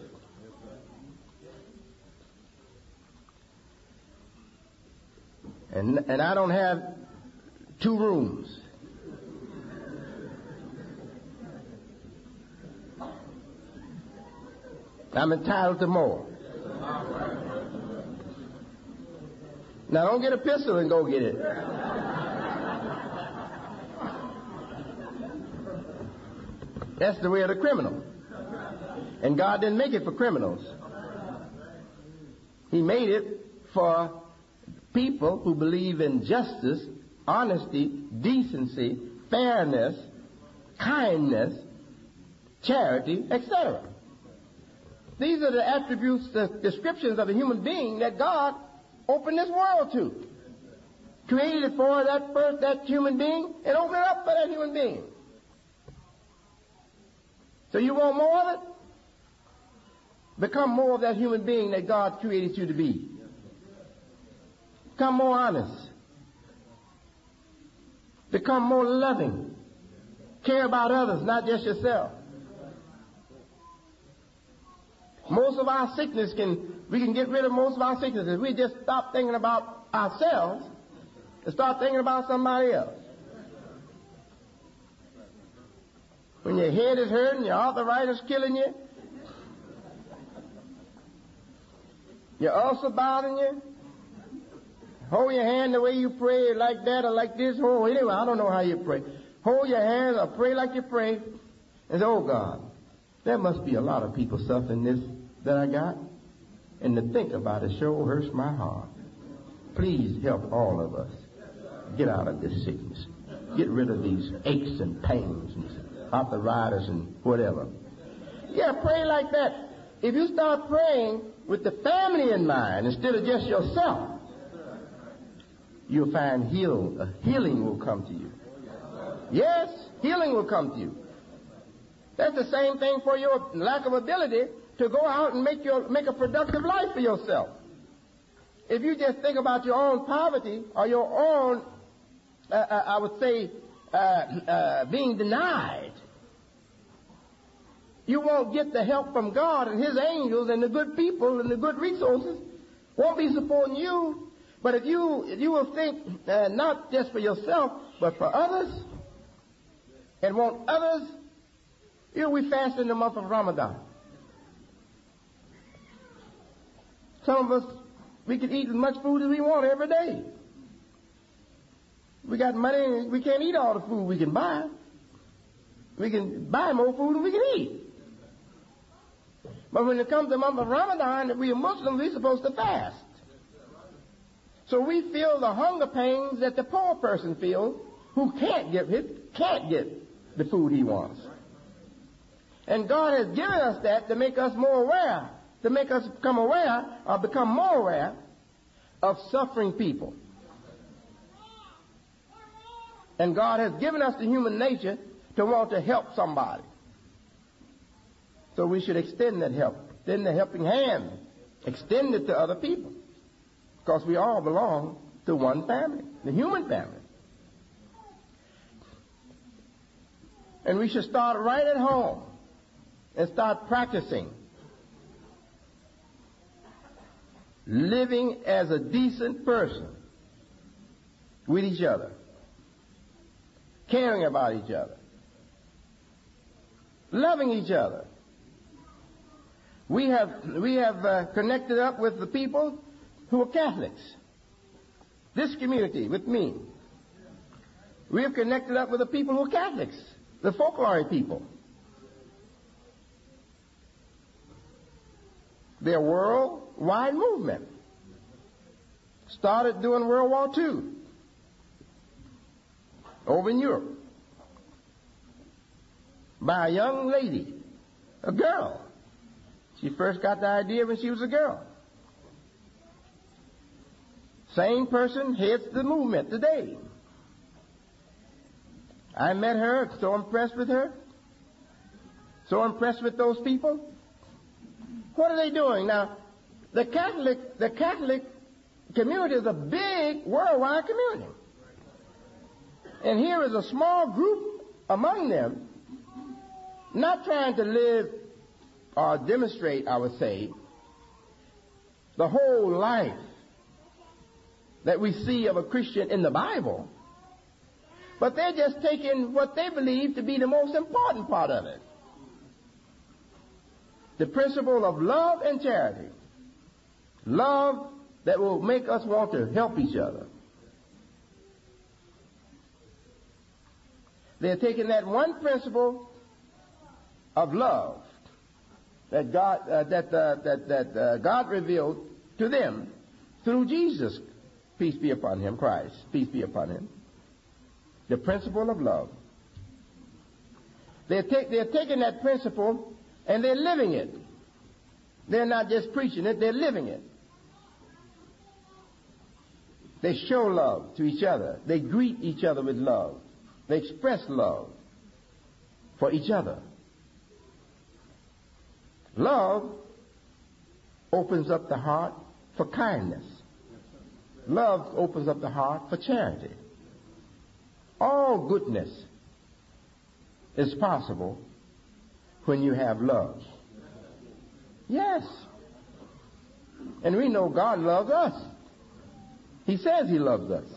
And I don't have 2 rooms. I'm entitled to more. Now don't get a pistol and go get it. That's the way of the criminal. And God didn't make it for criminals. He made it for people who believe in justice, honesty, decency, fairness, kindness, charity, etc. These are the attributes, the descriptions of a human being that God opened this world to. Created it for that human being and opened it up for that human being. So you want more of it? Become more of that human being that God created you to be. Become more honest. Become more loving. Care about others, not just yourself. Most of our sickness we can get rid of most of our sicknesses. We just stop thinking about ourselves and start thinking about somebody else. When your head is hurting, your arthritis killing you, your ulcer bothering you, hold your hand the way you pray, like that or like this. Oh, anyway, I don't know how you pray. Hold your hand or pray like you pray and say, oh God, there must be a lot of people suffering this that I got. And to think about it sure hurts my heart. Please help all of us get out of this sickness. Get rid of these aches and pains and arthritis and whatever. Yeah, pray like that. If you start praying with the family in mind instead of just yourself, you'll find healing will come to you. Yes, healing will come to you. That's the same thing for your lack of ability to go out and make a productive life for yourself. If you just think about your own poverty or your own, I would say, being denied, you won't get the help from God and His angels and the good people and the good resources won't be supporting you. But if you will think not just for yourself, but for others, and want others, we fast in the month of Ramadan. Some of us, we can eat as much food as we want every day. We got money and we can't eat all the food we can buy. We can buy more food than we can eat. But when it comes to the month of Ramadan, if we are Muslims, we're supposed to fast. So we feel the hunger pains that the poor person feels who can't get the food he wants. And God has given us that to make us more aware, to make us become aware or become more aware of suffering people. And God has given us the human nature to want to help somebody. So we should extend that help, extend the helping hand, extend it to other people. Because we all belong to one family, the human family. And we should start right at home and start practicing living as a decent person with each other, caring about each other, loving each other. We have connected up with the people who are Catholics. This community with me. We have connected up with the people who are Catholics, the folklore people. Their worldwide movement started during World War II over in Europe by a young lady, a girl. She first got the idea when she was a girl. Same person heads the movement today. I met her, so impressed with her, so impressed with those people. What are they doing? Now, the Catholic community is a big worldwide community. And here is a small group among them, not trying to live or demonstrate, I would say, the whole life that we see of a Christian in the Bible, but they're just taking what they believe to be the most important part of it. The principle of love and charity. Love that will make us want to help each other. They're taking that one principle of love that God revealed to them through Jesus, peace be upon him, Christ, peace be upon him. The principle of love. They're taking that principle and they're living it. They're not just preaching it, they're living it. They show love to each other. They greet each other with love. They express love for each other. Love opens up the heart for kindness. Love opens up the heart for charity. All goodness is possible when you have love. Yes. And we know God loves us. He says He loves us.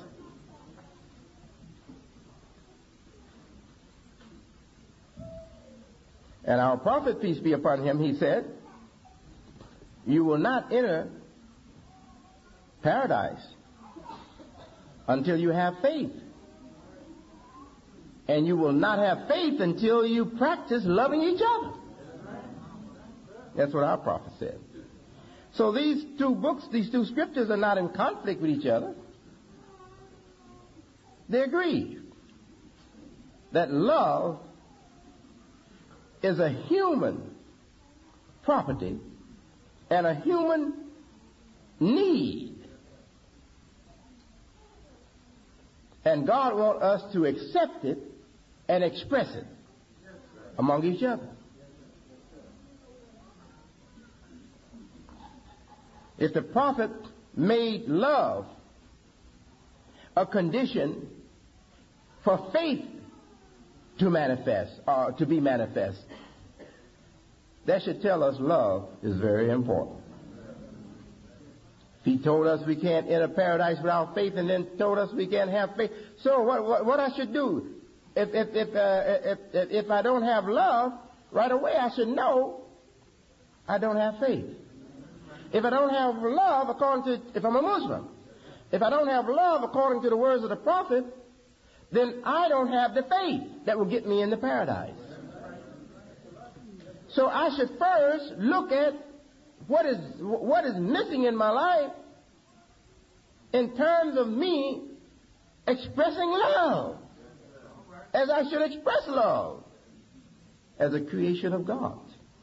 And our prophet, peace be upon him, he said, you will not enter paradise until you have faith. And you will not have faith until you practice loving each other. That's what our prophet said. So these two books, these two scriptures are not in conflict with each other. They agree that love is a human property and a human need. And God wants us to accept it and express it among each other. If the prophet made love a condition for faith to manifest, or to be manifest, that should tell us love is very important. If he told us we can't enter paradise without faith, and then told us we can't have faith, so what I should do? If I don't have love, right away I should know I don't have faith. If I don't have love, if I'm a Muslim, if I don't have love according to the words of the prophet, then I don't have the faith that will get me into paradise. So I should first look at what is missing in my life in terms of me expressing love, as I should express love as a creation of God,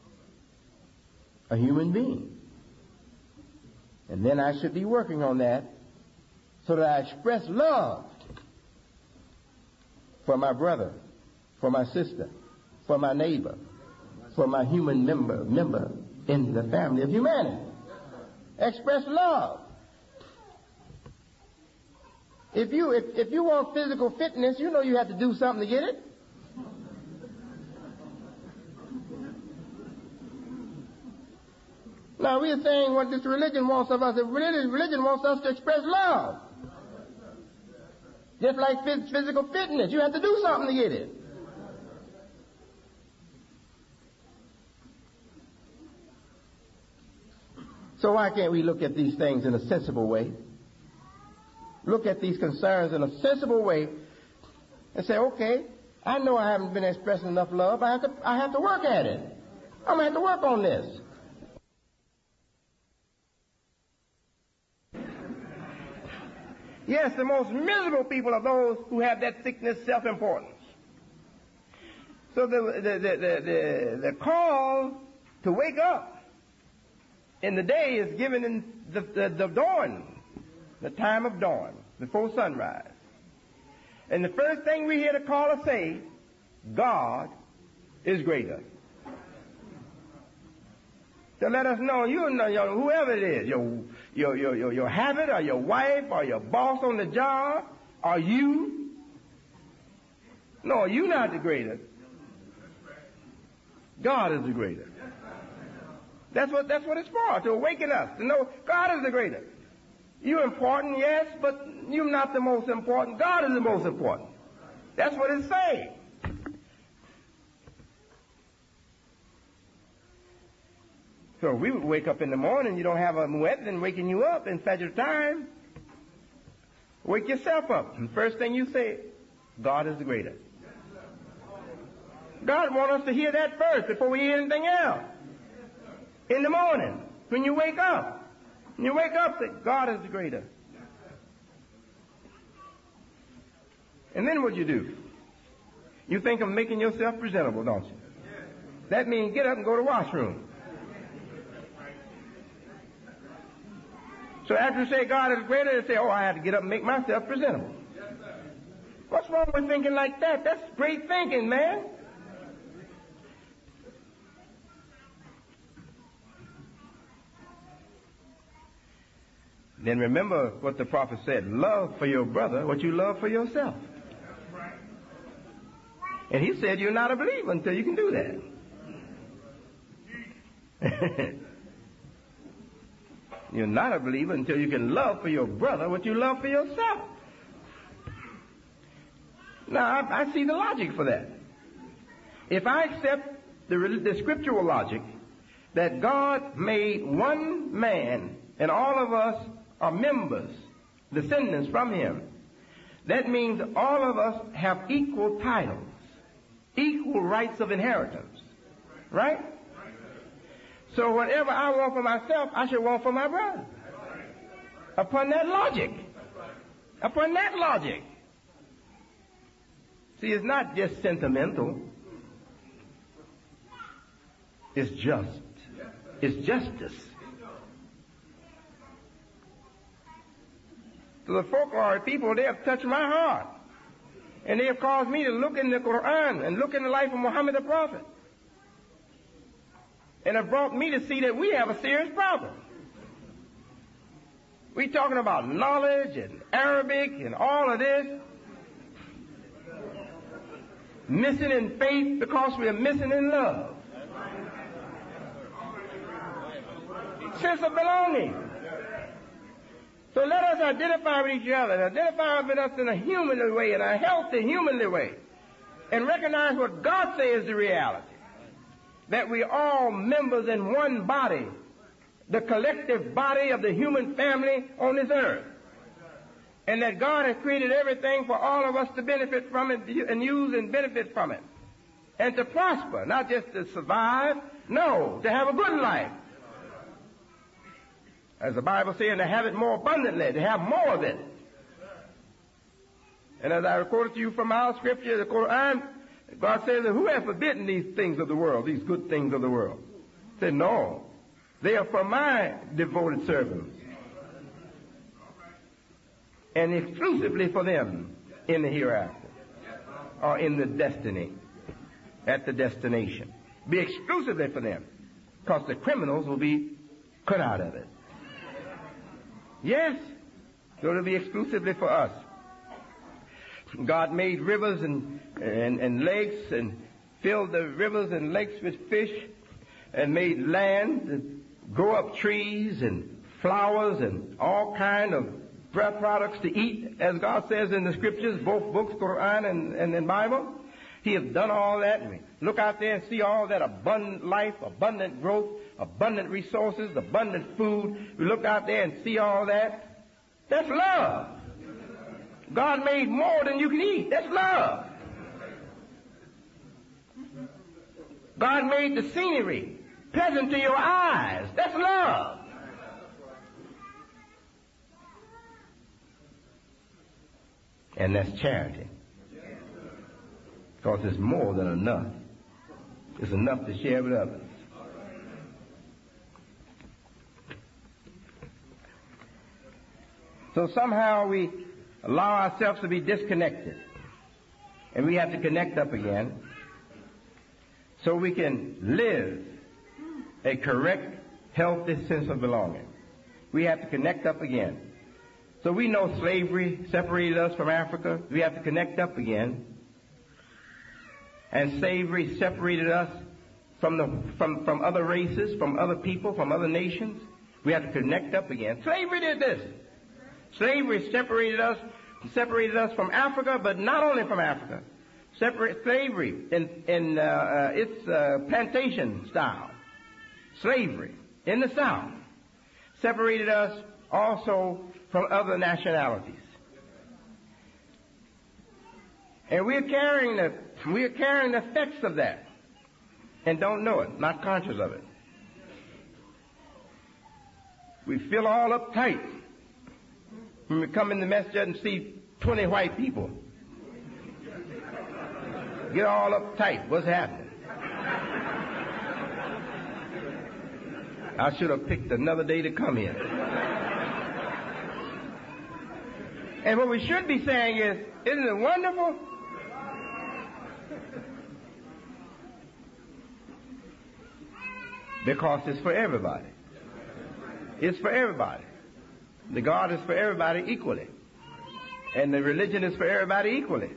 a human being. And then I should be working on that so that I express love for my brother, for my sister, for my neighbor, for my human member in the family of humanity. Express love. If you want physical fitness, you know you have to do something to get it. Now we are saying what this religion wants of us. The religion wants us to express love. Just like physical fitness, you have to do something to get it. So why can't we look at these things in a sensible way? Look at these concerns in a sensible way and say, okay, I know I haven't been expressing enough love. I have to work at it. I'm going to have to work on this. Yes, the most miserable people are those who have that sickness, self-importance. So the call to wake up in the day is given in the dawn, the time of dawn, before sunrise. And the first thing we hear the caller say, God is greater. To let us know, whoever it is, your habit or your wife or your boss on the job or you. No, you're not the greater. God is the greater. That's what it's for, to awaken us, to know God is the greater. You're important, yes, but you're not the most important. God is the most important. That's what it's saying. So we would wake up in the morning, you don't have a muezzin waking you up in Fajr time. Wake yourself up. And first thing you say, God is the greater. God wants us to hear that first before we hear anything else. In the morning, when you wake up. When you wake up, say, God is the greater. And then what you do? You think of making yourself presentable, don't you? That means get up and go to the washroom. So after you say God is greater, you say, oh, I have to get up and make myself presentable. What's wrong with thinking like that? That's great thinking, man. Then remember what the prophet said, love for your brother what you love for yourself. And he said you're not a believer until you can do that. You're not a believer until you can love for your brother what you love for yourself. Now, I see the logic for that. If I accept the scriptural logic that God made one man and all of us are members, descendants from him, that means all of us have equal titles, equal rights of inheritance. Right? So whatever I want for myself, I should want for my brother. Upon that logic. Upon that logic. See, it's not just sentimental. It's just. It's justice. So the folklore people, they have touched my heart. And they have caused me to look in the Quran and look in the life of Muhammad the Prophet. And have brought me to see that we have a serious problem. We're talking about knowledge and Arabic and all of this. Missing in faith because we are missing in love. Sense of belonging. So let us identify with each other, and identify with us in a humanly way, in a healthy, humanly way, and recognize what God says is the reality. That we are all members in one body, the collective body of the human family on this earth. And that God has created everything for all of us to benefit from it and use and benefit from it. And to prosper, not just to survive, no, to have a good life. As the Bible says, to have it more abundantly, to have more of it. And as I recorded to you from our scripture, the Quran, God says, who has forbidden these things of the world, these good things of the world? He said, no, they are for my devoted servants. And exclusively for them in the hereafter, or in the destiny, at the destination. Be exclusively for them, because the criminals will be cut out of it. Yes, so it'll be exclusively for us. God made rivers and lakes and filled the rivers and lakes with fish and made land and grow up trees and flowers and all kind of products to eat, as God says in the scriptures, both books, Quran and the Bible. He has done all that. And we look out there and see all that abundant life, abundant growth, abundant resources, abundant food. We look out there and see all that. That's love. God made more than you can eat. That's love. God made the scenery pleasant to your eyes. That's love. And that's charity. Because it's more than enough. It's enough to share with others. So somehow we allow ourselves to be disconnected. And we have to connect up again so we can live a correct, healthy sense of belonging. We have to connect up again. So we know slavery separated us from Africa. We have to connect up again. And slavery separated us from other races, from other people, from other nations. We have to connect up again. Slavery did this. Slavery separated us from Africa, but not only from Africa. Slavery in its plantation style. Slavery in the South separated us also from other nationalities. And we're carrying the effects of that and don't know it, not conscious of it. We feel all uptight when we come in the masjid and see 20 white people. Get all uptight. What's happening? I should have picked another day to come here. And what we should be saying is, isn't it wonderful? Because it's for everybody. It's for everybody. The God is for everybody equally. And the religion is for everybody equally.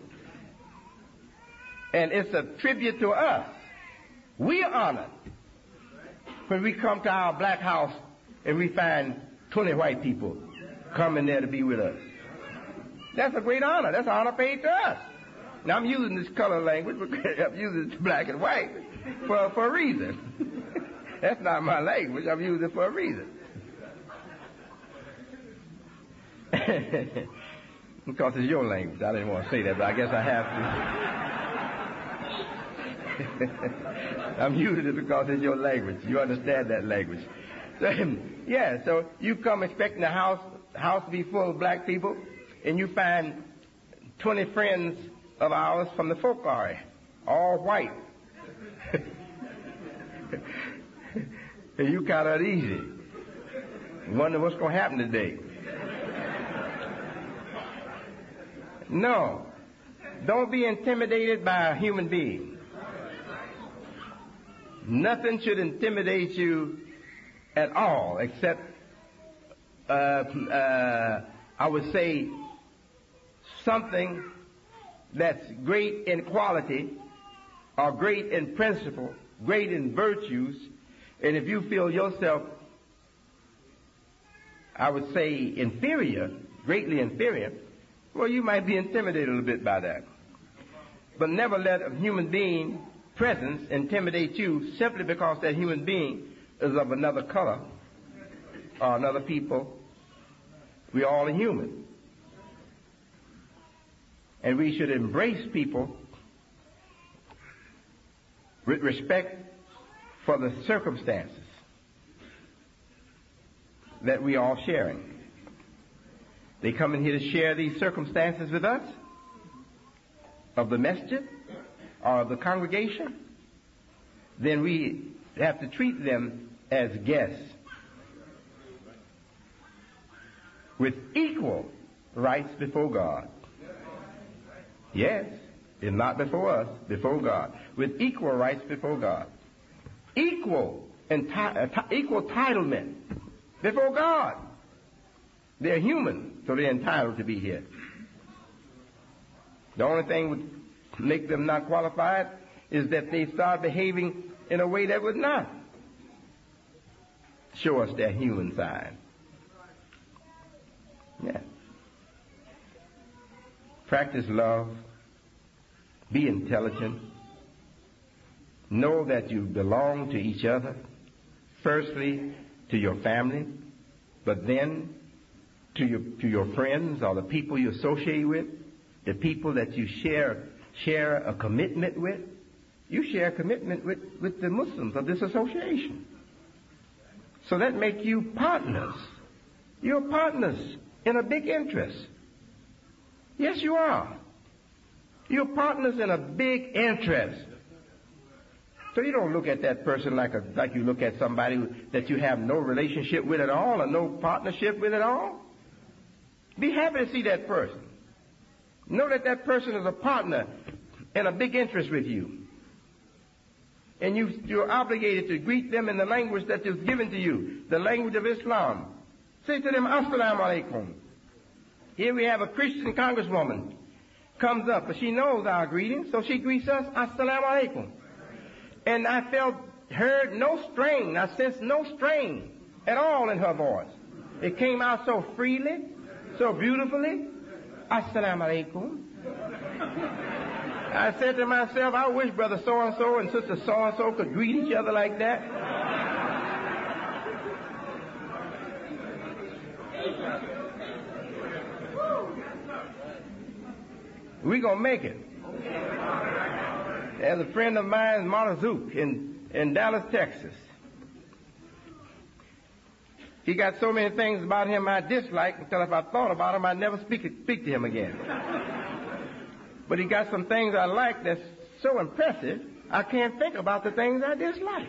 And it's a tribute to us. We are honored when we come to our black house and we find 20 white people coming there to be with us. That's a great honor. That's an honor paid to us. Now, I'm using this color language, I'm using it black and white for a reason. That's not my language. I'm using it for a reason. Because it's your language. I didn't want to say that, but I guess I have to. I'm using it because it's your language. You understand that language. So, yeah, so you come expecting the house to be full of black people, and you find 20 friends of ours from the folklore, all white. And you kind of uneasy. You wonder what's going to happen today. No. Don't be intimidated by a human being. Nothing should intimidate you at all except, I would say, something that's great in quality or great in principle, great in virtues. And if you feel yourself, I would say, inferior, greatly inferior, well, you might be intimidated a little bit by that. But never let a human being presence intimidate you simply because that human being is of another color or another people. We all are human. And we should embrace people with respect for the circumstances that we are sharing. They come in here to share these circumstances with us, of the masjid or of the congregation, then we have to treat them as guests with equal rights before God. Yes, and not before us, before God. With equal rights before God. Equal entitlement before God. They're human, so they're entitled to be here. The only thing would make them not qualified is that they start behaving in a way that would not show us their human side. Yeah. Practice love. Be intelligent. Know that you belong to each other. Firstly, to your family, but then to your friends or the people you associate with, the people that you share a commitment with. You share a commitment with the Muslims of this association. So that make you partners. You're partners in a big interest. Yes, you are. You're partners in a big interest. So you don't look at that person like you look at somebody that you have no relationship with at all or no partnership with at all. Be happy to see that person. Know that that person is a partner in a big interest with you. And you're obligated to greet them in the language that is given to you, the language of Islam. Say to them, Assalamu alaikum. Here we have a Christian congresswoman comes up, but she knows our greeting, so she greets us, Assalamu alaikum. And I heard no strain, I sensed no strain at all in her voice. It came out so freely, so beautifully. Assalamu alaikum. I said to myself, I wish brother so-and-so and sister so-and-so could greet each other like that. We're going to make it. There's a friend of mine, Marzouk, in Dallas, Texas. He got so many things about him I dislike until if I thought about him, I'd never speak to him again. But he got some things I like that's so impressive, I can't think about the things I dislike.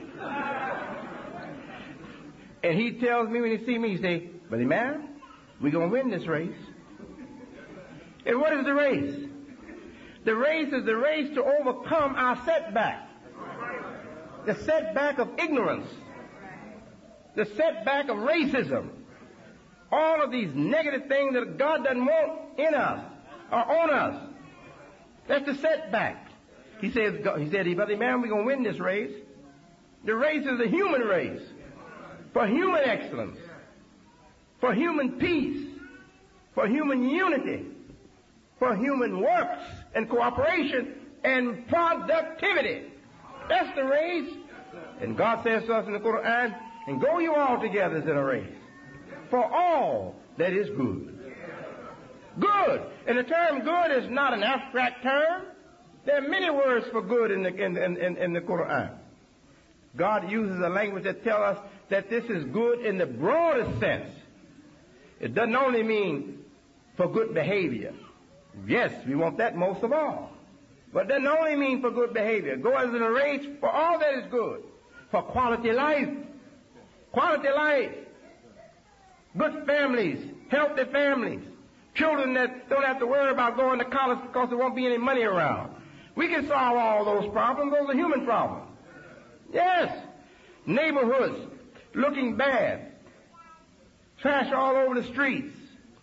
And he tells me when he sees me, he says, Brother man, we're going to win this race. And what is the race? The race is the race to overcome our setback. The setback of ignorance. The setback of racism. All of these negative things that God doesn't want in us or on us. That's the setback. He said, Brother man, we're going to win this race. The race is a human race. For human excellence. For human peace. For human unity. For human works and cooperation and productivity. That's the race. And God says to us in the Quran, and go you all together in a race. For all that is good. Good. And the term good is not an abstract term. There are many words for good in the Quran. God uses a language that tells us that this is good in the broadest sense. It doesn't only mean for good behavior. Yes, we want that most of all. But it doesn't only mean for good behavior. Go as in a race for all that is good. For quality life. Quality life. Good families. Healthy families. Children that don't have to worry about going to college because there won't be any money around. We can solve all those problems. Those are human problems. Yes. Neighborhoods looking bad. Trash all over the streets.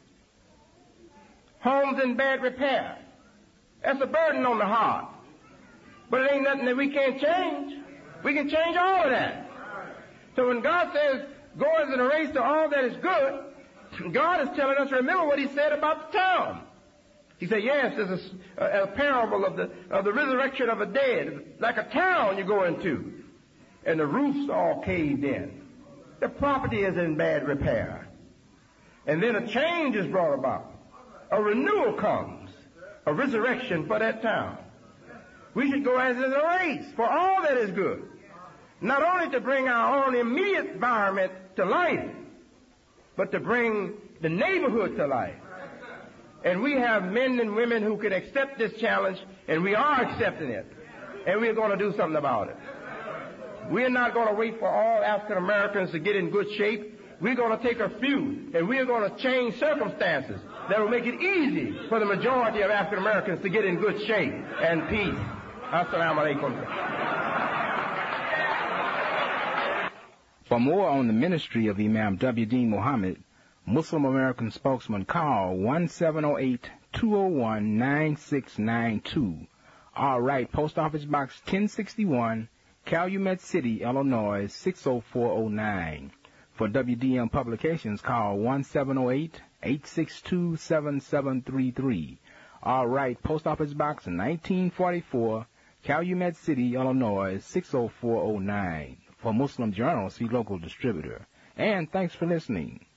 Homes in bad repair. That's a burden on the heart. But it ain't nothing that we can't change. We can change all of that. So when God says, go as in a race to all that is good, God is telling us, remember what he said about the town. He said, yes, there's a parable of the resurrection of the dead, like a town you go into, and the roof's all caved in. The property is in bad repair. And then a change is brought about. A renewal comes, a resurrection for that town. We should go as in a race for all that is good. Not only to bring our own immediate environment to life, but to bring the neighborhood to life. And we have men and women who can accept this challenge, and we are accepting it. And we're going to do something about it. We're not going to wait for all African Americans to get in good shape. We're going to take a few, and we're going to change circumstances that will make it easy for the majority of African Americans to get in good shape and peace. Assalamu alaikum. For more on the ministry of Imam W. Deen Muhammad, Muslim American spokesman, call 1-708-201-9692. All right, Post Office Box 1061, Calumet City, Illinois 60409. For WDM Publications, call 1-708-862-7733. All right, Post Office Box 1944, Calumet City, Illinois 60409. For Muslim Journal, see local distributor. And thanks for listening.